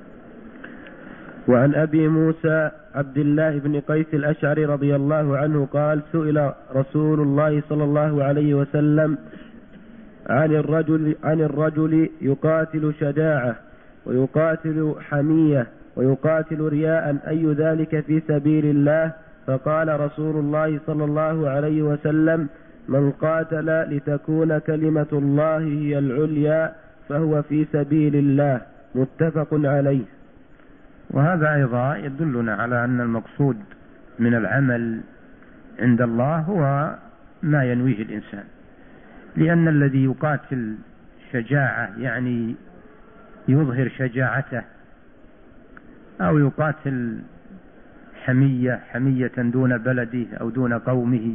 وعن أبي موسى عبد الله بن قيس الأشعري رضي الله عنه قال: سئل رسول الله صلى الله عليه وسلم عن الرجل, عن الرجل يقاتل شجاعة ويقاتل حمية ويقاتل رياء، أي ذلك في سبيل الله؟ فقال رسول الله صلى الله عليه وسلم: من قاتل لتكون كلمة الله هي العليا فهو في سبيل الله. متفق عليه. وهذا أيضا يدلنا على أن المقصود من العمل عند الله هو ما ينويه الإنسان، لأن الذي يقاتل شجاعة يعني يظهر شجاعته، أو يقاتل حمية حمية دون بلده أو دون قومه،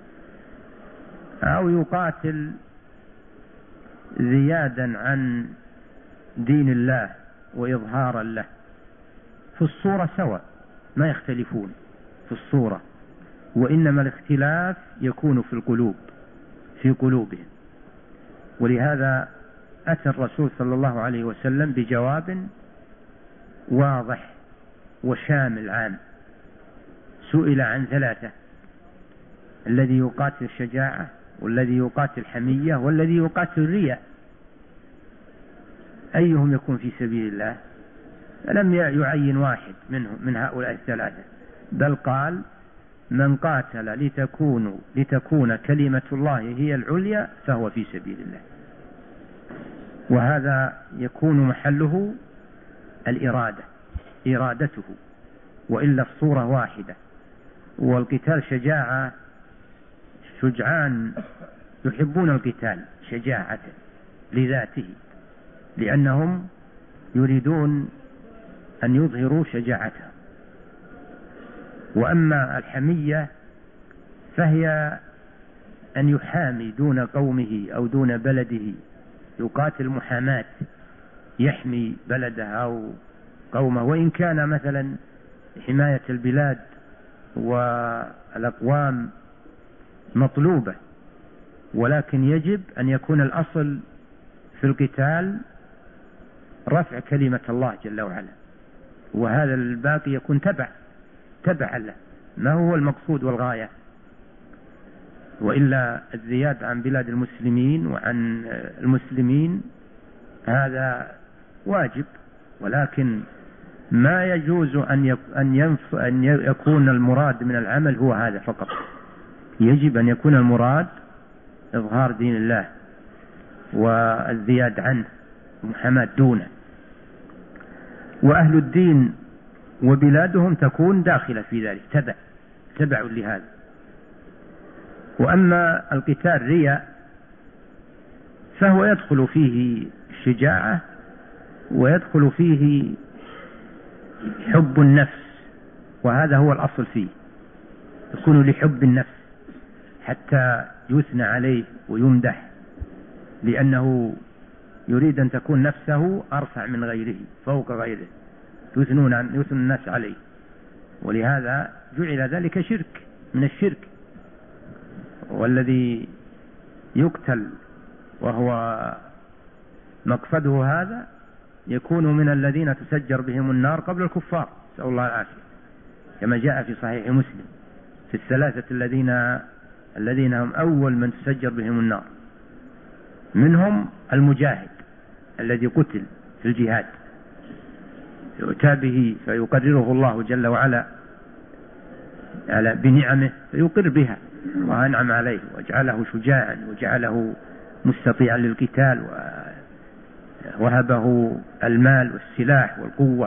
أو يقاتل زيادا عن دين الله وإظهارا له، في الصورة سواء ما يختلفون في الصورة، وإنما الاختلاف يكون في القلوب، في قلوبهم. ولهذا أتى الرسول صلى الله عليه وسلم بجواب واضح وشامل عام. سئل عن ثلاثة: الذي يقاتل شجاعة، والذي يقاتل حمية، والذي يقاتل رياء، أيهم يكون في سبيل الله؟ لم يعين واحد منهم من هؤلاء الثلاثة، بل قال: من قاتل لتكون, لتكون كلمة الله هي العليا فهو في سبيل الله. وهذا يكون محله الإرادة، إرادته، وإلا الصورة واحدة. والقتال شجاعة، شجعان يحبون القتال شجاعة لذاته، لأنهم يريدون أن يظهروا شجاعتها. وأما الحمية فهي أن يحامي دون قومه أو دون بلده، يقاتل محاماة، يحمي بلده أو قومه، وإن كان مثلا حماية البلاد والأقوام مطلوبة، ولكن يجب أن يكون الأصل في القتال رفع كلمة الله جل وعلا، وهذا الباقي يكون تبع تبع له، ما هو المقصود والغاية. وإلا الزياد عن بلاد المسلمين وعن المسلمين هذا واجب، ولكن ما يجوز أن أن يكون المراد من العمل هو هذا فقط. يجب أن يكون المراد إظهار دين الله والزياد عنه ومحاماة دونه. وأهل الدين وبلادهم تكون داخلة في ذلك، تبع تبع لهذا. وأما القتال رياء فهو يدخل فيه الشجاعة ويدخل فيه حب النفس، وهذا هو الأصل فيه، يكون لحب النفس حتى يثنى عليه ويمدح، لأنه يريد أن تكون نفسه أرفع من غيره فوق غيره، يثنون يثنى الناس عليه. ولهذا جعل ذلك شرك من الشرك. والذي يقتل وهو مقصده هذا يكون من الذين تسجر بهم النار قبل الكفار، نسأل الله العافية، كما جاء في صحيح مسلم في الثلاثة الذين الذين هم أول من تسجر بهم النار، منهم المجاهد الذي قتل في الجهاد، يؤتى به فيقرره الله جل وعلا على بنعمه فيقر بها، الله أنعم عليه وجعله شجاعا وجعله مستطيعا للقتال ووهبه المال والسلاح والقوة،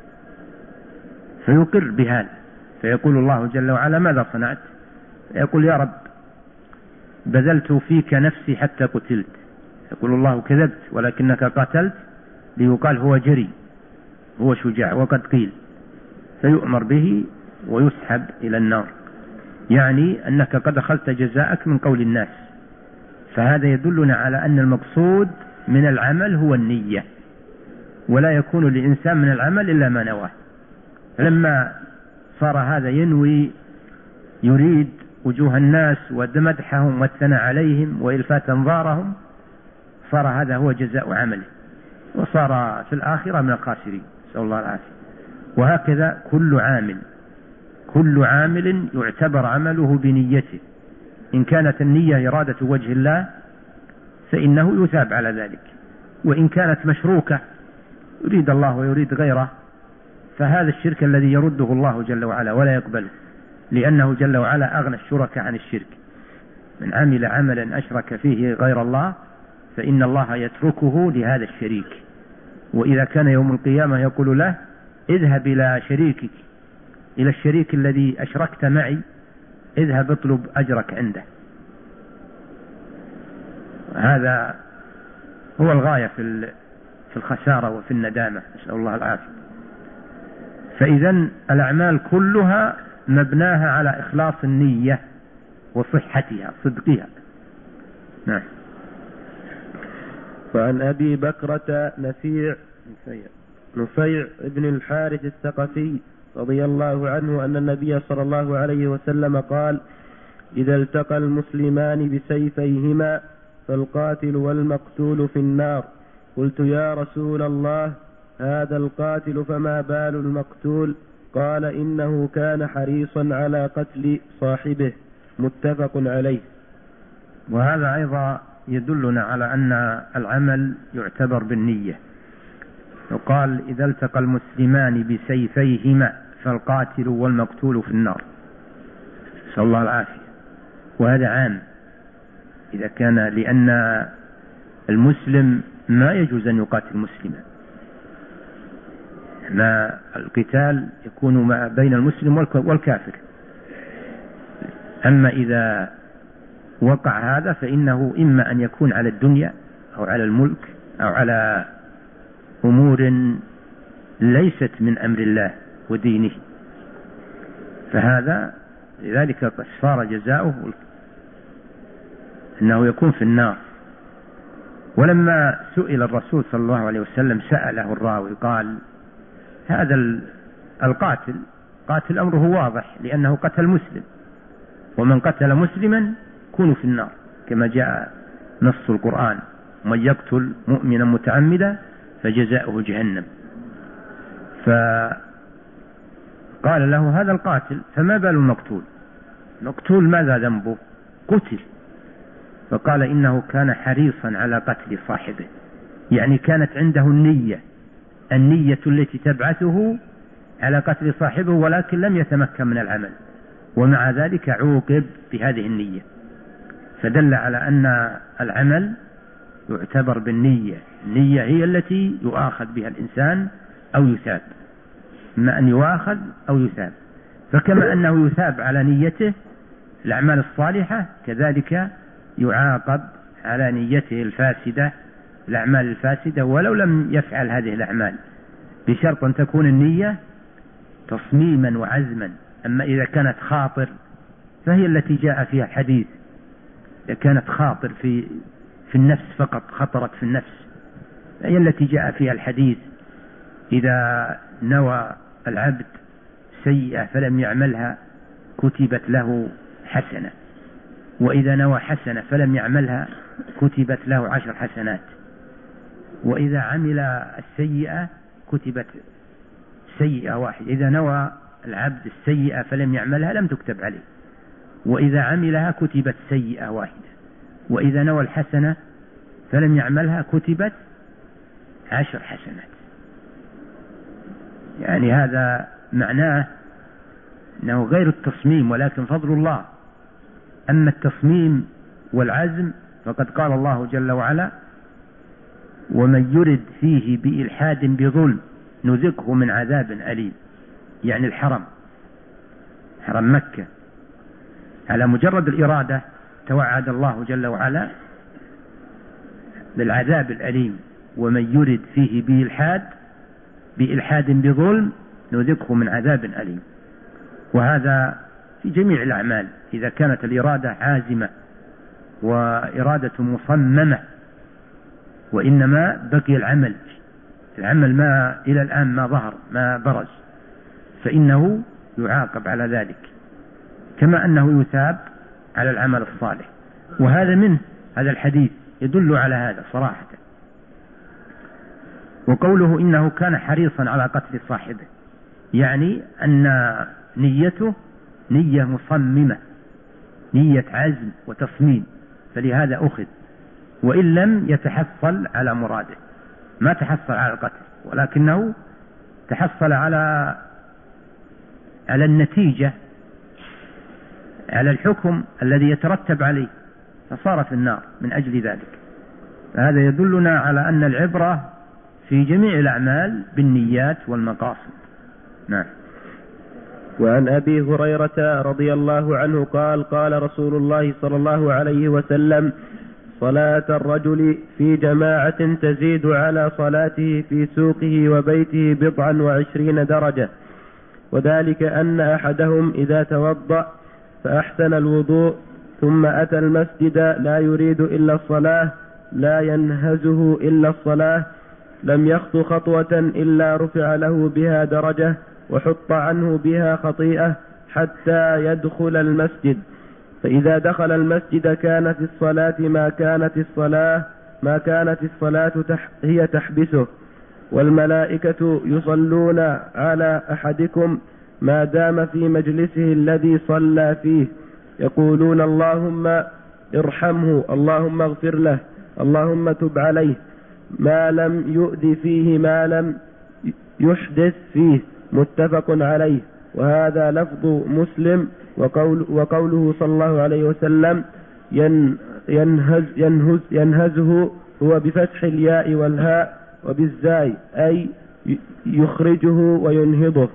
فيقر بهذا، فيقول الله جل وعلا ماذا صنعت؟ يقول يا رب بذلت فيك نفسي حتى قتلت. يقول الله كذبت ولكنك قتلت ليقال هو جري، هو شجاع وقد قيل، فيؤمر به ويسحب إلى النار، يعني أنك قد أخذت جزاءك من قول الناس. فهذا يدلنا على أن المقصود من العمل هو النية، ولا يكون للإنسان من العمل إلا ما نواه. فلما صار هذا ينوي يريد وجوه الناس ومدحهم والثناء عليهم وإلفات أنظارهم، صار هذا هو جزاء عمله، وصار في الآخرة من الخاسرين، نسأل الله العافية. وهكذا كل عامل كل عامل يعتبر عمله بنيته، إن كانت النية إرادة وجه الله فإنه يثاب على ذلك، وإن كانت مشروكة يريد الله ويريد غيره فهذا الشرك الذي يرده الله جل وعلا ولا يقبله، لأنه جل وعلا أغنى الشرك عن الشرك. من عمل عملا أشرك فيه غير الله فإن الله يتركه لهذا الشريك، وإذا كان يوم القيامة يقول له اذهب إلى شريكك، إلى الشريك الذي أشركت معي، اذهب اطلب أجرك عنده. هذا هو الغاية في في الخسارة وفي الندامة، نسأل الله العافية. فإذن الأعمال كلها مبناها على إخلاص النية وصحتها صدقها. نعم. وعن أبي بكرة نفيع نفيع ابن الحارث الثقفي رضي الله عنه أن النبي صلى الله عليه وسلم قال: إذا التقى المسلمان بسيفيهما فالقاتل والمقتول في النار. قلت يا رسول الله هذا القاتل فما بال المقتول؟ قال إنه كان حريصا على قتل صاحبه، متفق عليه. وهذا أيضا يدلنا على أن العمل يعتبر بالنية. وقال إذا التقى المسلمان بسيفيهما فالقاتل والمقتول في النار، نسأل الله العافية. وهذا عام إذا كان، لأن المسلم ما يجوز أن يقاتل مسلما، ما القتال يكون ما بين المسلم والكافر. أما إذا وقع هذا فإنه إما أن يكون على الدنيا أو على الملك أو على أمور ليست من أمر الله ودينه، فهذا لذلك صار جزاؤه أنه يكون في النار. ولما سئل الرسول صلى الله عليه وسلم سأله الراوي قال هذا القاتل قاتل أمره واضح لأنه قتل مسلم، ومن قتل مسلما يكون في النار كما جاء نص القرآن: من يقتل مؤمنا متعمدا فجزاؤه جهنم. فقال له هذا القاتل فما بال المقتول؟ المقتول ماذا ذنبه؟ قتل. فقال إنه كان حريصا على قتل صاحبه، يعني كانت عنده النية النية التي تبعثه على قتل صاحبه، ولكن لم يتمكن من العمل، ومع ذلك عوقب بهذه النية. فدل على أن العمل يعتبر بالنية، النية هي التي يؤاخذ بها الإنسان أو يثاب، إما أن يؤاخذ أو يثاب. فكما أنه يثاب على نيته الأعمال الصالحة، كذلك يعاقب على نيته الفاسدة الأعمال الفاسدة ولو لم يفعل هذه الأعمال، بشرط أن تكون النية تصميما وعزما. أما إذا كانت خاطر فهي التي جاء فيها الحديث، إذا كانت خاطر في في النفس فقط، خطرت في النفس، هي التي جاء فيها الحديث: إذا نوى العبد سيئة فلم يعملها كتبت له حسنة، وإذا نوى حسنة فلم يعملها كتبت له عشر حسنات، وإذا عمل السيئة كتبت سيئة واحدة. إذا نوى العبد السيئة فلم يعملها لم تكتب عليه، وإذا عملها كتبت سيئة واحدة، وإذا نوى الحسنة فلم يعملها كتبت عشر حسنات. يعني هذا معناه أنه غير التصميم ولكن فضل الله. أما التصميم والعزم فقد قال الله جل وعلا: ومن يرد فيه بإلحاد بظلم نذقه من عذاب أليم. يعني الحرم، حرم مكة، على مجرد الإرادة توعد الله جل وعلا بالعذاب الأليم: ومن يرد فيه بإلحاد بإلحاد بظلم نذقه من عذاب أليم. وهذا في جميع الأعمال إذا كانت الإرادة عازمة وإرادة مصممة، وإنما بقي العمل العمل ما إلى الآن ما ظهر ما برز، فإنه يعاقب على ذلك كما أنه يثاب على العمل الصالح. وهذا منه هذا الحديث يدل على هذا صراحة. وقوله إنه كان حريصا على قتل صاحبه، يعني أن نيته نية مصممة، نية عزم وتصميم، فلهذا أخذ، وإن لم يتحصل على مراده، ما تحصل على القتل ولكنه تحصل على على النتيجة، على الحكم الذي يترتب عليه، فصار في النار من أجل ذلك. فهذا يدلنا على أن العبرة في جميع الأعمال بالنيات والمقاصد. نعم. وعن أبي هريرة رضي الله عنه قال: قال رسول الله صلى الله عليه وسلم: صلاة الرجل في جماعة تزيد على صلاته في سوقه وبيته بضعا وعشرين درجة، وذلك أن أحدهم إذا توضأ فأحسن الوضوء ثم أتى المسجد لا يريد إلا الصلاة لا ينهزه إلا الصلاة لم يخطو خطوة إلا رفع له بها درجة وحط عنه بها خطيئة حتى يدخل المسجد، فإذا دخل المسجد كان في الصلاة ما كانت الصلاة ما كانت الصلاة تح هي تحبسه، والملائكة يصلون على أحدكم ما دام في مجلسه الذي صلى فيه، يقولون: اللهم ارحمه، اللهم اغفر له، اللهم تب عليه، ما لم يؤذ فيه ما لم يحدث فيه. متفق عليه. وهذا لفظ مسلم. وقول وقوله صلى الله عليه وسلم: ينهز ينهز ينهزه هو بفتح الياء والهاء وبالزاي، أي يخرجه وينهضه.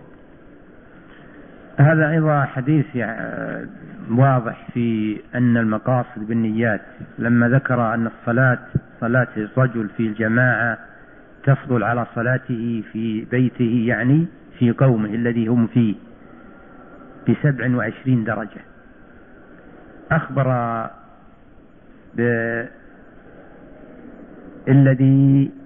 هذا أيضا حديث واضح في أن المقاصد بالنيات، لما ذكر أن الصلاة صلاة الرجل في الجماعة تفضل على صلاته في بيته، يعني في قومه الذي هم فيه، بسبع وعشرين درجة. أخبر بالذي